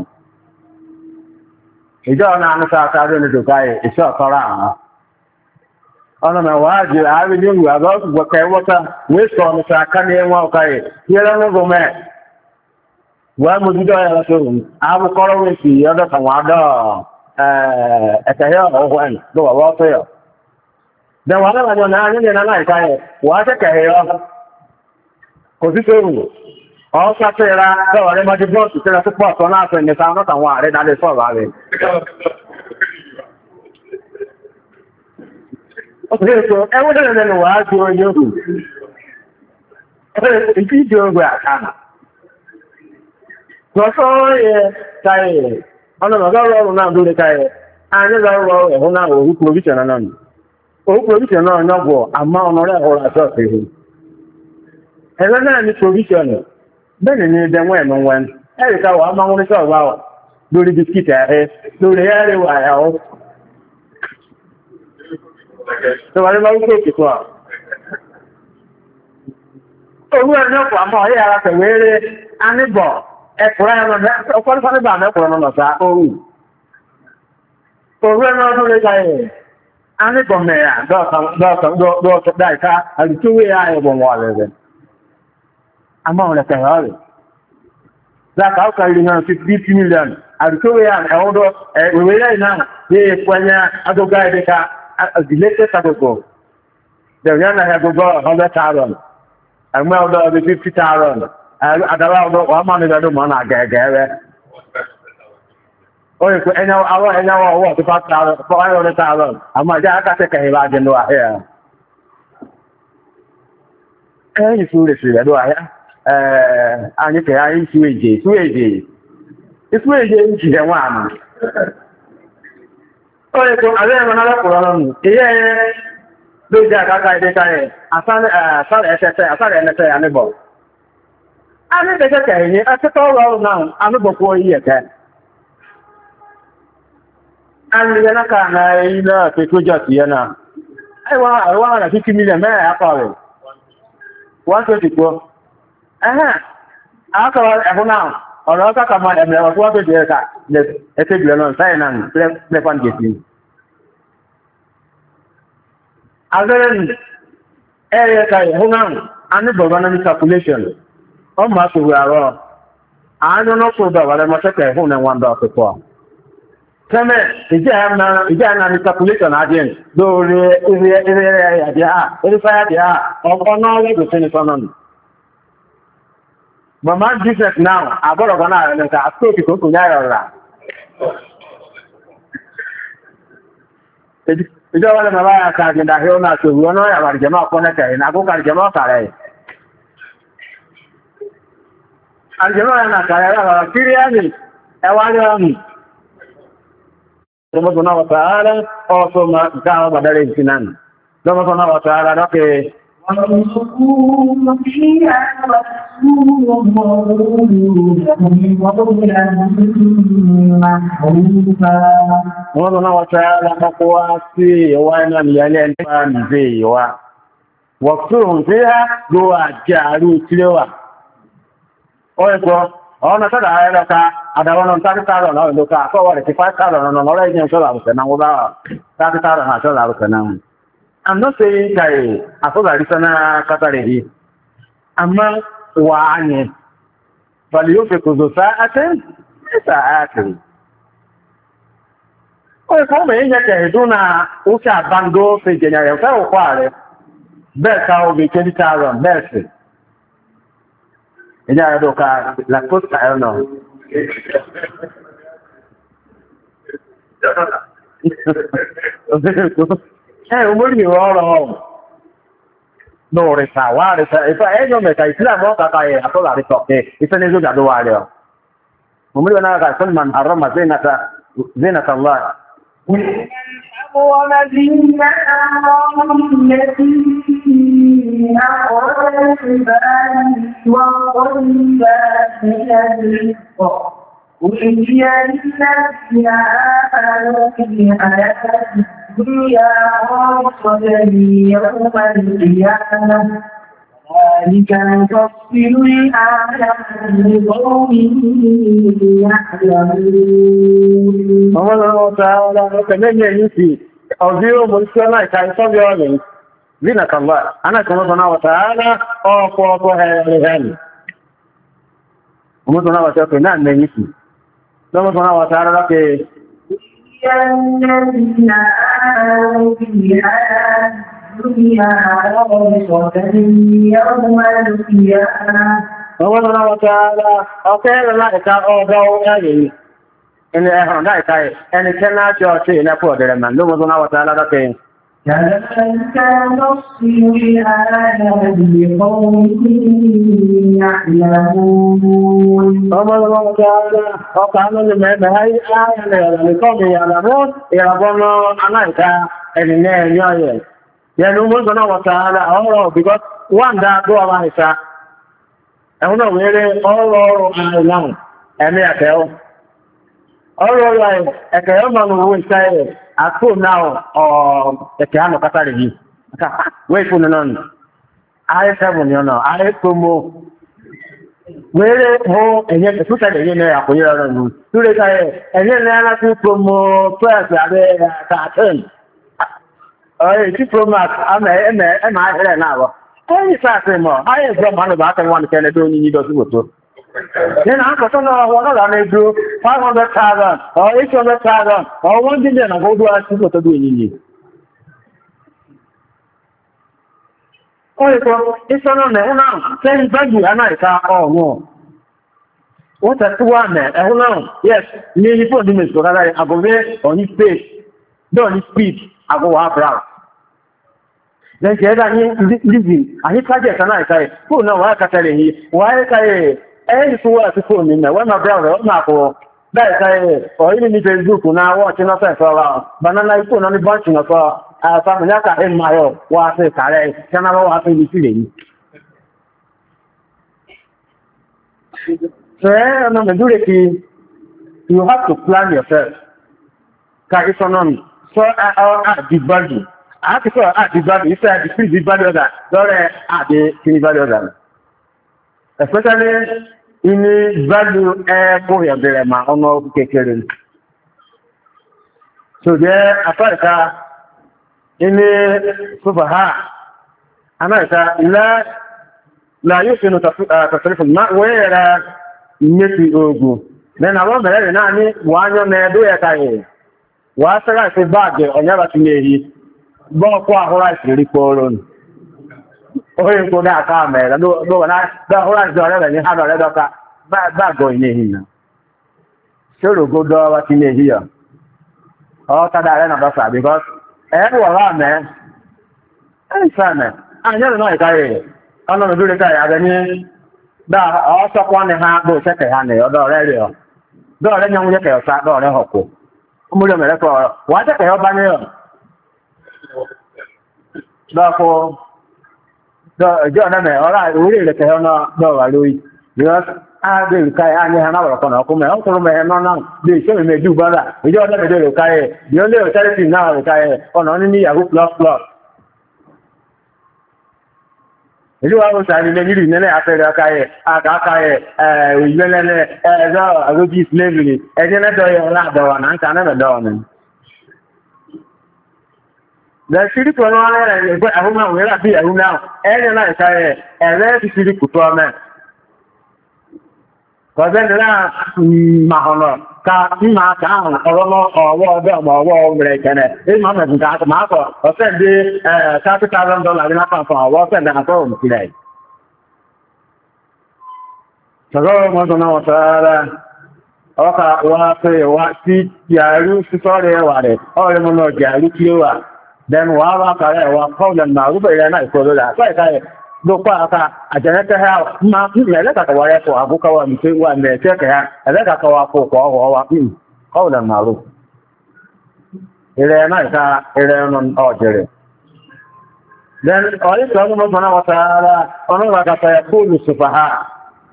ijo na anu sa do ni do kai iso tora ọ̀nà mẹ́wàájì àárín ní ìwà lọ́gbọ̀kẹ́ wọ́ta wíṣọ́ ọ̀nà aka ní ẹwọ́n ọ̀káyẹ̀ tí ẹlẹ́ ń gọmẹ́ wọ́n mú jíjọ́ ẹ̀rọ tó rùn ábúkọ́rọ̀ wíṣì ọdọ́ kan wà dọ́ ẹ̀tẹ̀yẹ ọ̀hún ẹ̀ lọ́wọ́ tó yọ. Bẹ̀wọ̀ alábàjọ́ náà nílẹ̀ náà ìkáyẹ̀ wọ́n á tẹ́kẹ̀ ẹ̀yọ kò sí tó rù ọ́ sátẹ́ra bẹ́wọ̀ rẹ̀ mọ́jú bọ́ọ̀sì tẹ́lẹ̀ tó pọ̀ sọ náà fẹ́ nìta ọ̀nà àwọn ààrẹ dálé sọ̀rọ̀ rẹ̀. Ẹwọ́n tẹ́lẹ̀ lẹ́nu wà á tí ó yóò hù. Ìfí ìdí ogun àkàmà. Lọ́sọ́ yẹ káyẹ̀ ọ̀nà lọ́rọ̀ ọ̀rùn náà lórí káyẹ̀. A ní lọ́rọ̀ ẹ̀hún náà òhú provision náà nì. Òhú provision náà yọ́gbọ̀ àmá ọ̀nà rẹ̀ ọ̀rọ̀ àti ọ̀fẹ́ hù. Ẹ̀rọ náà ní provision bẹ́ẹ̀ ni ẹ̀dẹ̀wọ̀n ẹ̀nù wọn. Ẹ̀rìká wà á máa ń rí sọ̀rọ̀ lórí bisikíìtì ààrẹ lórí ẹ̀rẹ̀ wà ẹ̀họ́. So wà ní bá wípé ìkìtò à. Orú ẹni ọ̀pọ̀ àmọ́ ọ̀yẹ́ ara tẹ̀wé rẹ̀ aníbọ̀ ẹkùnrin ẹ̀rọ ọ̀pọ̀lọpọ̀ nígbà mẹ́kùnrin ọ̀nà ọ̀sá orú. Orú ẹni ọdún lè gáyẹ̀ aníbọ̀ mẹ́ra dọ́ọ̀tọ̀ dáìká àdìtúwé ẹ̀bọ̀ wọ̀ rẹ̀. Àmọ́ ọ̀rẹ̀ tẹ̀rọ rẹ̀. That how can you have 50 million? And so we are although we were now the Panya Adoga the latest ago. The Yana have go 100,000. And well the 50,000. And around 1 month I don't want to get. Oh, and now what the 500,000. I'm like that I take a large and here. Any foolish do I? And if I ain't sweet, it's way into the one. Oh, I have another problem. Yeah, those are I found SSA, unable. I'm not okay. I took all now. I'm about 4 years. And you're not going to just now. I want 50 million man. I call it 124. After all, now, or else I come and never want to do that. Let's take you on sign and play one game. Other than areas like Honam and the government calculation, how much we are all. I don't know so that I must say home and $1 Tell me, is there any calculation again? Though the idea, or no, the finish on. But my business now, I've got to go now and I spoke to Kunyara. You don't want to buy a in the hill now to run over Jamal Conneca and I go to Jamal Kare. And Jamal and I seriously, I want to also down by the Sinan. No one of our okay. One of our see wine and yellow and you are. Walk through here, go at Jaru Tiloa. On a sort of I don't want to 30,000 on the car, so 5,000 on an original solar, and I will 30,000 solar. I'm not saying I thought I listen to Catari. I'm not one. But you could do that, it's actually. Oh, come in, you do not, Ucha Bango, say General, so far. Best will be 20,000, best. And I don't know, like, I don't know. Hey, what do you all on? No, it's a while. If I don't make a Islam, I told her it's okay. It's an issue that do I do. When I got someone, I run my Zenat Allah. والذين آمنوا الذين أخرجوا البال والطيبات من الرزق قل هي للذين آمنوا في الحياة الدنيا خالصة يوم القيامة ذلك نفصل الآيات لقوم يعلمون. الله تعالى كمان يجي أوزيو ملكنا كايسون يومين زينة الله أنا كما سبحانه وتعالى أقوى هذه ومثلنا وتعالى نعم يجي كما سبحانه وتعالى لك الذين آمنوا بالحياة الدنيا خالصة يوم القيامة. ومثلنا وتعالى أقول لك أوزيو إن إحنا نايكاي إن كنا جالسين نقول لمن لو مثلنا وتعالى لك كذلك نفصل الآيات لقوم يعلمون. الله تعالى وقال لمن هاي آية لقوم يعلمون يعلمون أنك إنه يعلم يعني مثلنا وتعالى الله because one that do Allah is أهنا ويري الله أعلم أمي أكيو الله أكيو ما هو يسأل أكو now أكيانو كتاري wait for none I 7 you know I promo where ho and yet to say you know for you to say and then I to promo first at 10 oh you promo am I here now any say more I from one about one can do you need to Then I got one of them do 500,000 or 800,000 or 1 billion. I go to ask people to do it. Oh, it's on now. Same value, and I say, oh no. What a one man, I don't know. Yes, nearly 4 minutes, but I go there on his face. Don't his speech, I go up round. Then the other living, and he project, and I say, oh no, I can tell you, why I any to work to phone in there, when my brother, Marco, that I, or even if Facebook now watching us for a while, but then I put on the bunching of family in my own, what I say, can I walk in the feeling? So, you have to plan yourself. So, the value. I have to say, the value. You say, the value of that. Don't add the value of that. Especially in the value for your dilemma on all the so, there, Africa, in the Subaha, America, la yusinu tasrifu ma wera nyeti ogu na wa mere na ani wanyo na edo ya kai wa sara se bage onyaba tinehi bo kwa hora siri poro oye ko da ka mere do na da hora do re ni ha do re do ka ba go inehi na soro go do wa tinehi ya o ta da re na ba sa because wa wa me ai sana anya no kai ọ̀nà ìdúró ká ìyàbẹ̀ ní dáa ọ́sọ́pọ̀ ní ha bó ṣẹ́kẹ̀ ha ní ọ̀dọ̀ rẹ̀ rí ọ dọ́ọ̀rẹ́ ní ọmọ jẹ́kẹ̀ ọ̀sá dọ́ọ̀rẹ́ ọ̀pọ̀ ọmọdé mẹ́rẹ́kọ̀ wà jẹ́kẹ̀ ọba ní ọ̀ dọ́ọ̀kọ́ ìjọ ọ̀nà mẹ́ ọ̀rá orí ìrẹ̀kẹ̀ ọ̀nà dọ́ọ̀wà lórí because ágbé ìrìká ẹ̀ ní hàn àwọ̀rọ̀kọ̀ náà ọkùnrin ọkùnrin mẹ́ ẹ̀nà náà bí iṣẹ́ mi mẹ́jú bọ́lá ìjọ ọ̀nà mẹ́jọ ìrìká ẹ̀ bí ó lé òtẹ́rẹ́sì náà ìrìká ẹ̀ ọ̀nà ní yahoo plus ìlú wa ó sàárì lẹ́yìnrì nílẹ̀ àfẹ́rẹ́ ọkáyẹ̀ àkàkàyẹ̀ ìgbẹ́lẹ́lẹ́ ẹ̀ẹ́dọ́ àrójí slavery ẹjẹ́ lẹ́dọ̀ọ́yẹ̀ ọlọ́àdọ̀wà náà ń ta nẹ́bẹ̀dọ́ ọ̀nà lẹ́sìrí tó ní wọ́n rẹ̀ ẹgbẹ́ ẹ̀hún náà wẹ́rà bí ẹ̀hún náà ẹ̀yẹ náà ìkáyẹ̀ ẹ̀rẹ́ ti sírí kùtù ọmọ kọ̀ọ̀bẹ́ni náà màhọ̀nà ka mma ka ahụ ọrọmọ ọwọ́ ọbẹ̀ ọmọ ọwọ́ ọmọrẹ̀ ìkẹnẹ̀ ịma mẹ́bùn ka akọ̀ máa kọ̀ ọ̀fẹ́ ndị $30,000 ní lápá fún ọwọ́ ọ̀fẹ́ ndị àtọ́ òmùsílẹ̀ ṣọ̀rọ̀ mọ́sán náà wọ̀tara ọkà wá pé wá sí yàrú sísọ́rẹ̀ wà rẹ̀ ọ̀rẹ́ mọ́ náà jàrú kí ó wà then wà wá kàrẹ̀ wà kọ́ọ̀lẹ̀ náà rúbẹ̀ rẹ̀ náà ìfọ̀rọ̀ dokwa aka ajanete ha ma meleka kawara ko abukawa mte wa meteke ha eleka kawa ko ko wa qawla ma'ruf ile na ka ile non ojere then oli sallallahu subhanahu wa ta'ala ono la ka yaqulu sufaha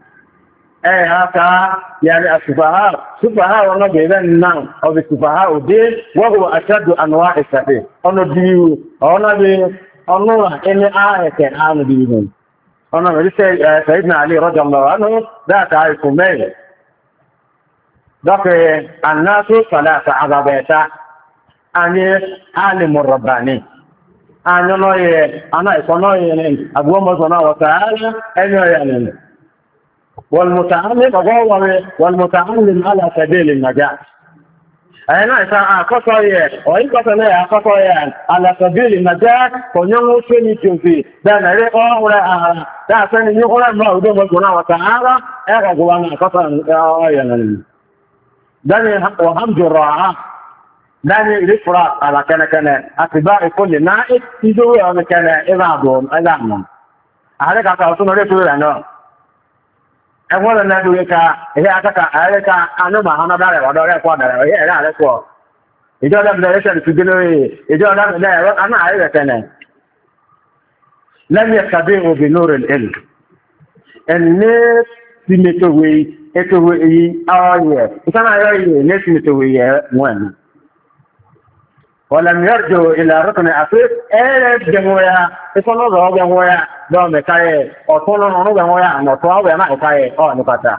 aka yani sufaha wa ngaben nan of sufaha ode wa huwa ashaddu anwa'i safi ono diu ono bi ọ̀nà ẹni ààrẹ̀kẹ̀ ààrùn bí i ọ̀nà ìrísẹ̀ Sayyidina Ali radiyallahu anhu dáta ikú mẹ́rin dọ́kẹ̀ annasu salasa agabẹ̀ta anyị alimun rabbani anyị nọye ana ìsọ̀nọ́yẹ ni agbóhùnmọ́sọ̀nà wọ̀tàálà ẹni ọ̀yà ni والمتعلم على سبيل النجاة أنا أقصى أي قصة أقصى على سبيل النجاة فنيوم سني تنفي ده نري أولا ده سني يقول ما هو سبحانه وتعالى أقصى أنا قصة يعني ده وهم جراء ده الإفراط على كان أتباع كل نائب يدوي على كان إذابهم إذابهم عليك أقصى نري تقول ẹgbọ́n lọ náà dúró ká ilé akẹ́kà àríkà anúmà àwọn ọ̀dọ́ rẹ̀ ọ̀dọ́ rẹ̀ pọ̀ ọ̀dọ̀ rẹ̀ ẹ̀rẹ́ àrẹ́ pọ̀ ìjọ ọ̀dọ́mìnirẹ́sẹ̀ ti gbé lórí ìjọ ọ̀dọ́mìnirẹ́ ẹ̀rọ aná àríwẹ̀ tẹ̀lẹ̀ lẹ́yìn ẹ̀kàdé òbí lórí ẹ̀lù ẹ̀ní tí mẹ́tòwé ètòwé èyí ọ̀yẹ̀ ìsáná ayọ́ yìí ní tí mẹ́tòwé yẹ wọ́n ẹ̀mí ولم يرجو إلى ركن أفريق إلا جمويا إصلا ذو جمويا ذو مكاية أطول نونو جمويا نطوع وما مكاية أو نكتا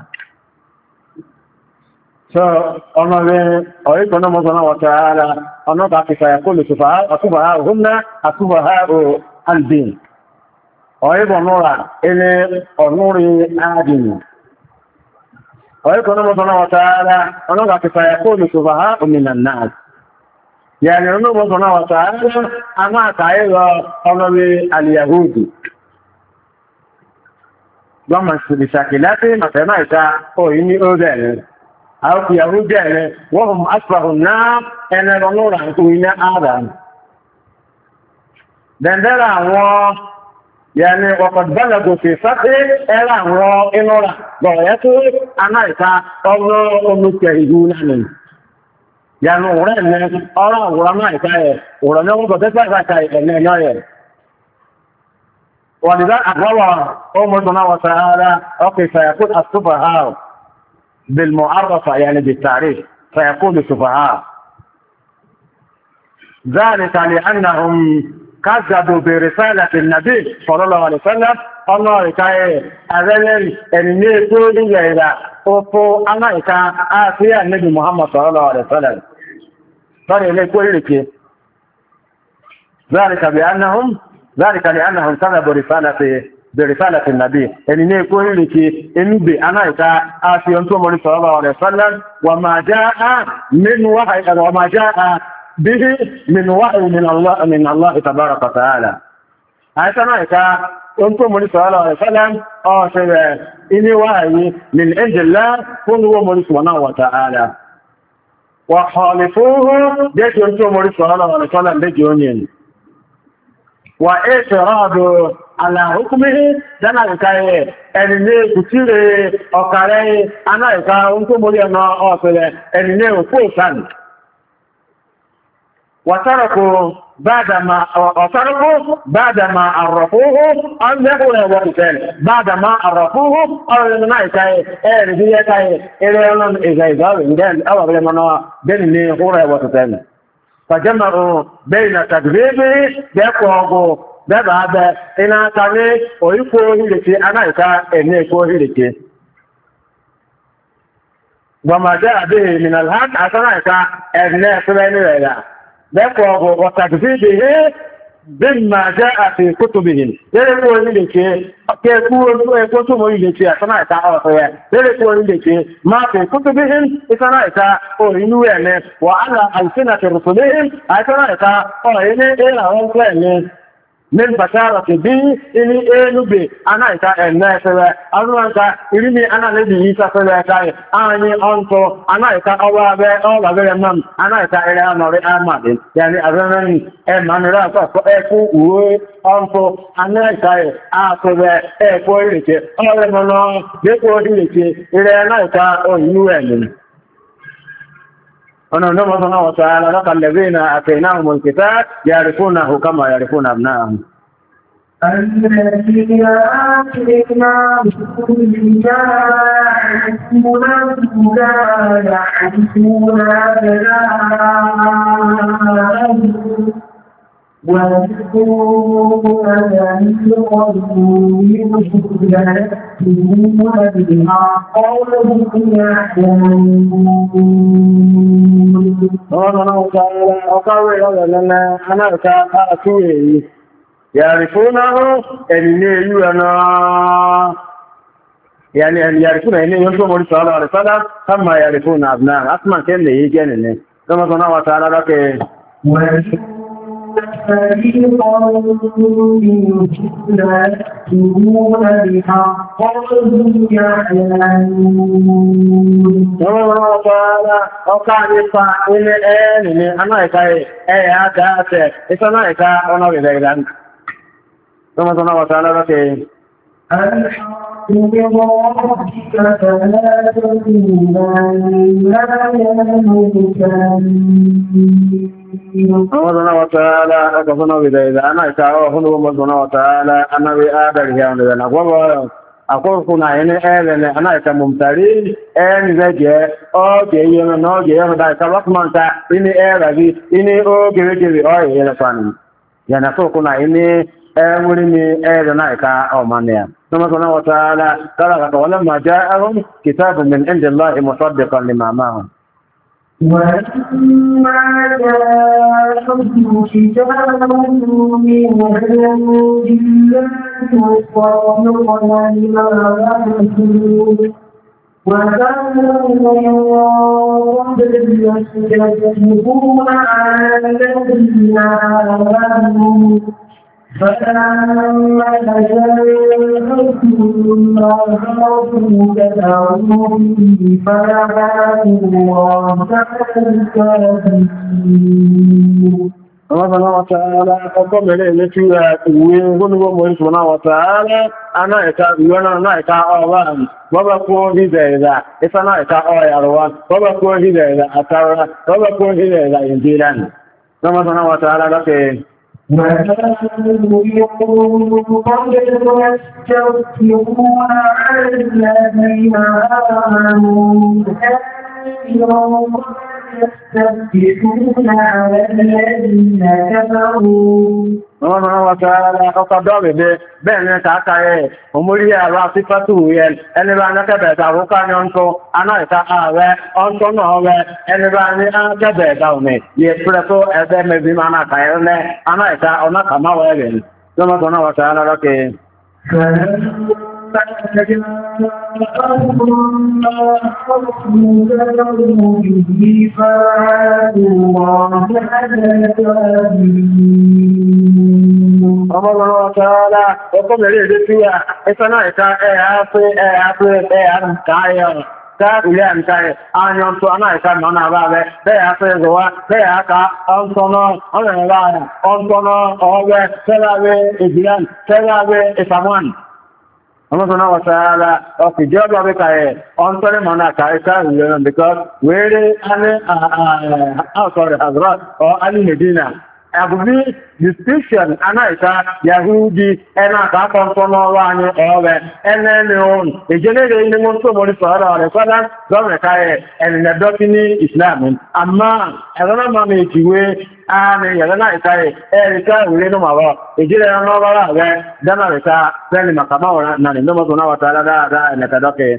أنا أريد أن الله وتعالى أن نضع فيقول السفهاء هم السفهاء الدين أريد أن نرى إلى النور آدم ويكون الله سبحانه وتعالى ونقع فيقول سفهاء من الناس يعني الله سبحانه وتعالى أما تعيد أمر اليهود لما بشكلاته مثلا إذا إني أودعني أو في يهود وهم أصبح الناس أن النور عن آدم دندرا هو يعني وقد بلغوا في فتح إلى هو إنورا غايته أنا إذا الله مجتهدون عنه يعني ورنا أرى ورنا إذا ورنا وقدت إذا ولذا أقوى أمرنا وتعالى أقف فيقول السفهاء بالمعرفة يعني بالتعريف فيقول السفهاء ذلك لأنهم كذبوا برسالة النبي صلى الله عليه وسلم الله يكاي أذن أن يقول إلى أوفو أنا يكا آسيا النبي محمد صلى الله عليه وسلم فيقول لك ذلك لأنهم كذبوا برسالة النبي أن يقول لك إنبي أنا يكا آسيا النبي صلى الله عليه وسلم وما جاء به من وحي من الله تبارك وتعالى أيضا إذا أنتم صلى الله عليه وسلم أشهد إني وحي من عند الله هو من سبحانه وتعالى وخالفوه ديك أنتم صلى الله عليه وسلم بجونين وإعتراض على حكمه دنا كاي أني كتير أكاري أنا إذا أنتم أنا أشهد أني وفوسان وتركوا بعدما عرفوه أنه يورثان بعدما عرفوه أولئك كاي أرجية كاي إليهم إذا إذا أو بمنا بيني هو يورثان فجمعوا بين تكذيبه بقوة ببعض إن كان ويكون لكي أنا إذا إني يكون لكي وما جاء به من الحق أصلا إذا إني سبحانه وتعالى وتكذيبه بما جاء في كتبهم يقول لك كتبهم لك أصنع تعرفها يقول لك ما في كتبهم أصنع تعرفها وعلى ألسنة رسلهم أصنع تعرفها من بشارة بي إني إنبي أنا إتا الناس أنا إتا إني أنا الذي يسافر كاي أني أنتو أنا إتا أوابي من أنا إتا إلى أمر أمادين يعني أظنني أمان رأسا فأكو أنتو أنا إتا أكو أكو إليكي أولا منا بكو إليكي إلى أنا إتا أيوانين ونحن سبحانه وتعالى لك الذين أتيناهم الكتاب يعرفونه كما يعرفون أبناءهم الذين آتيناهم الكتاب يعرفونه كما يعرفون أبناءهم وَيَقُولُونَ يعرفونه يعني أن يعرفون أن ينصر صلى الله عليه وسلم كما يعرفون أبناءهم أسمع كلمة يجيني كما سبحانه وتعالى لك فريقا منهم لا يكتمون الحق وهم يعلمون. الله تعالى وقال إن الآن أنا كاي أكاسة إسمع كا أنا بيدان. ثم الله تعالى لك الحق من ربك فلا تكن ما يملكن. الله وتعالى أكفنا بذلك أنا إتعوه الله وتعالى أنا بآدر يعني ذلك أقول كنا هنا أنا إتممترين أن ذلك أوكي يمنوكي يمدعك وقمانتا إني أرغي إني أوكي وكي أوكي يلفاني يعني أقول كنا هنا أولي أرنائك أو مانيا ثم سبحانه وتعالى قال ولما جاءهم كتاب من عند الله مصدقا لما معهم ولما جاءهم كتاب من عند الله مصدقا لما معهم وكانوا قبل يستكبرون على الذين آمنوا فلما جاءهم ما عرفوا كفروا به فلعنة الله على الكافرين. Allah subhanahu wa ta'ala ọkọ̀ mẹ́lẹ̀ ilé tí ìwé gbónúgbó mọ̀ subhanahu wa ta'ala aná ẹ̀ka ìwé náà ẹ̀ka ọwá bọ́bá kó hízẹ̀ ìdá ìfẹ́ náà ẹ̀ka ọ̀yàrọ̀wá bọ́bá kó hízẹ̀ ìdá àtàrà bọ́bá kó hízẹ̀ ìdá ìdíran. Allah subhanahu wa ta'ala lọ́kẹ̀ يستفتحون على الذين كفروا Ọmọ wa ta'ala ọkọ̀ dọ́rẹ̀dẹ́ bẹ́ẹ̀ ní kàákàáyẹ̀ òmúrí ẹ̀rọ àfífàtù yẹn ẹnibà ní kẹbẹ̀ẹ̀ta àwọ́ká ní ọ̀ntọ́ anáìta ààrẹ ọ̀ntọ́ náà rẹ̀ ẹnibà ní kẹbẹ̀ẹ̀ta òmì yẹ pẹ̀lẹ̀ tó ẹgbẹ́ mẹ́bí máa náà kàáyẹ̀ rẹ̀ anáìta ọ̀nàkàmáwẹ̀ rẹ̀ lọ́mọ́tọ̀ wa ta'ala lọ́kẹ́ Ọmọlọ́rọ̀ ọ̀tọ́lá ọkọ̀ mẹ́rin èdè tí a ẹsẹ́nà ìta káyọ̀ ilé àmìkáyẹ̀ ààyàn tó anáìká mọ́nà àbá rẹ̀ bẹ́ẹ̀ àfẹ́ ìzọwá bẹ́ẹ̀ àká ọ̀ntọ́nà ọ̀rẹ̀rẹ̀ ọ̀ntọ́nà ọ̀rẹ́ tẹ́láwẹ́ ìdíyàn tẹ́láwẹ́ ìsàmọ́n. Ọmọdún wa ta'ala ọkì jẹ́ ọjọ́ bí káyẹ̀ ọ̀ntọ́rẹ̀ mọ́nà àkàríkà ìrìnlẹ̀ because wẹ́rẹ́ Hazrat or Ali Medina Agubi distinction anaika Yahudi ẹna àkàkọ́ ntọ́nà ọwọ́ anyị ọ̀rẹ́ ẹnẹ́ni ohun ìjẹ́lẹ́rẹ́ ilé wọn tó mọ́rí sọ̀rọ̀ rẹ̀ fọ́dá gọ́ọ̀mẹ̀káyẹ̀ ẹ̀rìnlẹ̀dọ́kí ní Islam àmá ẹ̀rọ́nà mọ́mí ìkìwé ààrẹ yẹ̀rọ́nà ìkáyẹ̀ ẹ̀ríkà ìwé ní màwọ́ ìjẹ́lẹ̀ ọlọ́rọ̀ rẹ̀ dáná rẹ̀ká pẹ́lì màkàmáwọ̀ náà nìdọ́mọ́tò náà wọ́ta dáadáa ẹ̀nẹ̀kẹ́dọ́kẹ́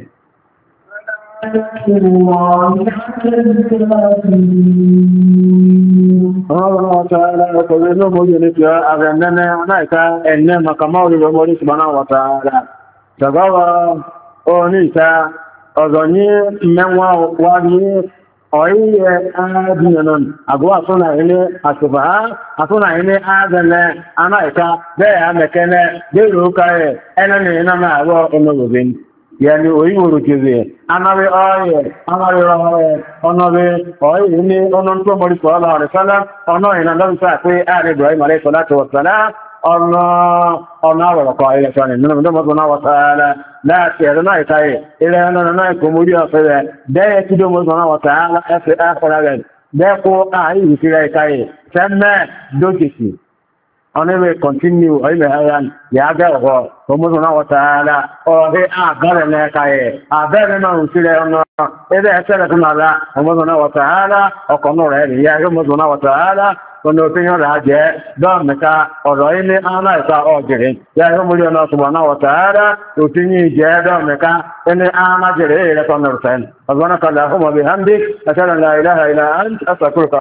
Allah ta'ala ọkọ̀wé ló mọ́ yìí ní kí ààrẹ nẹ́nẹ́ aláìká ẹ̀nẹ́ makamáwò lè mọ́rí subhanahu wa ta'ala. Ṣàgbọ́wọ́ oní ìta ọ̀zọ̀ ní mẹ́wàá wá ní ọ̀yíyẹ ààbìnà àgbọ́wà súnà ilé àṣùfà àtúnà ilé ààbẹ̀lẹ̀ aláìká bẹ́ẹ̀ àmẹ́kẹ́lẹ̀ bẹ́ẹ̀rẹ̀ ó káyẹ̀ ẹlẹ́ni iná máa rọ ọmọbìnrin. Yani oyiworo keze anawe oye anawe oye onowe oye ni onon to mori sallallahu alaihi wasallam ono ina ndo sa pe ari Ibrahim alayhi salatu wassalam ono wa ko ile sane ndo mo na wa taala la sirna itaye ile na ko muri afere de ti do mo na wa taala afi akhira de ko ayi sira itaye semme dojisi Ọ̀nẹ́wẹ̀ continue ọ̀ilẹ̀ ayan yàgẹ́ ọ̀họ̀ ọmọdún náà wọ̀tàálá ọ̀rẹ́ àbẹ́rẹ̀ lẹ́ẹ̀káyẹ̀ àbẹ́rẹ̀ náà ń sílẹ̀ ọ̀nà ẹgbẹ́ ẹ̀ṣẹ́rẹ̀ tó máa rá ọmọdún náà wọ̀tàálá ọkọ̀ náà rẹ̀ rí yá ọmọdún náà wọ̀tàálá ọ̀nà òfin rẹ̀ jẹ́ dọ́ọ̀mẹ́ta ọ̀rọ̀ ilé aláìsá ọ̀jẹ̀rẹ̀ yá ọmọdún náà ṣùgbọ́n náà wọ̀tàálá òfin yìí jẹ́ dọ́ọ̀mẹ́ta ẹni alájẹ̀rẹ̀ rẹ̀ tọ́nà rẹ̀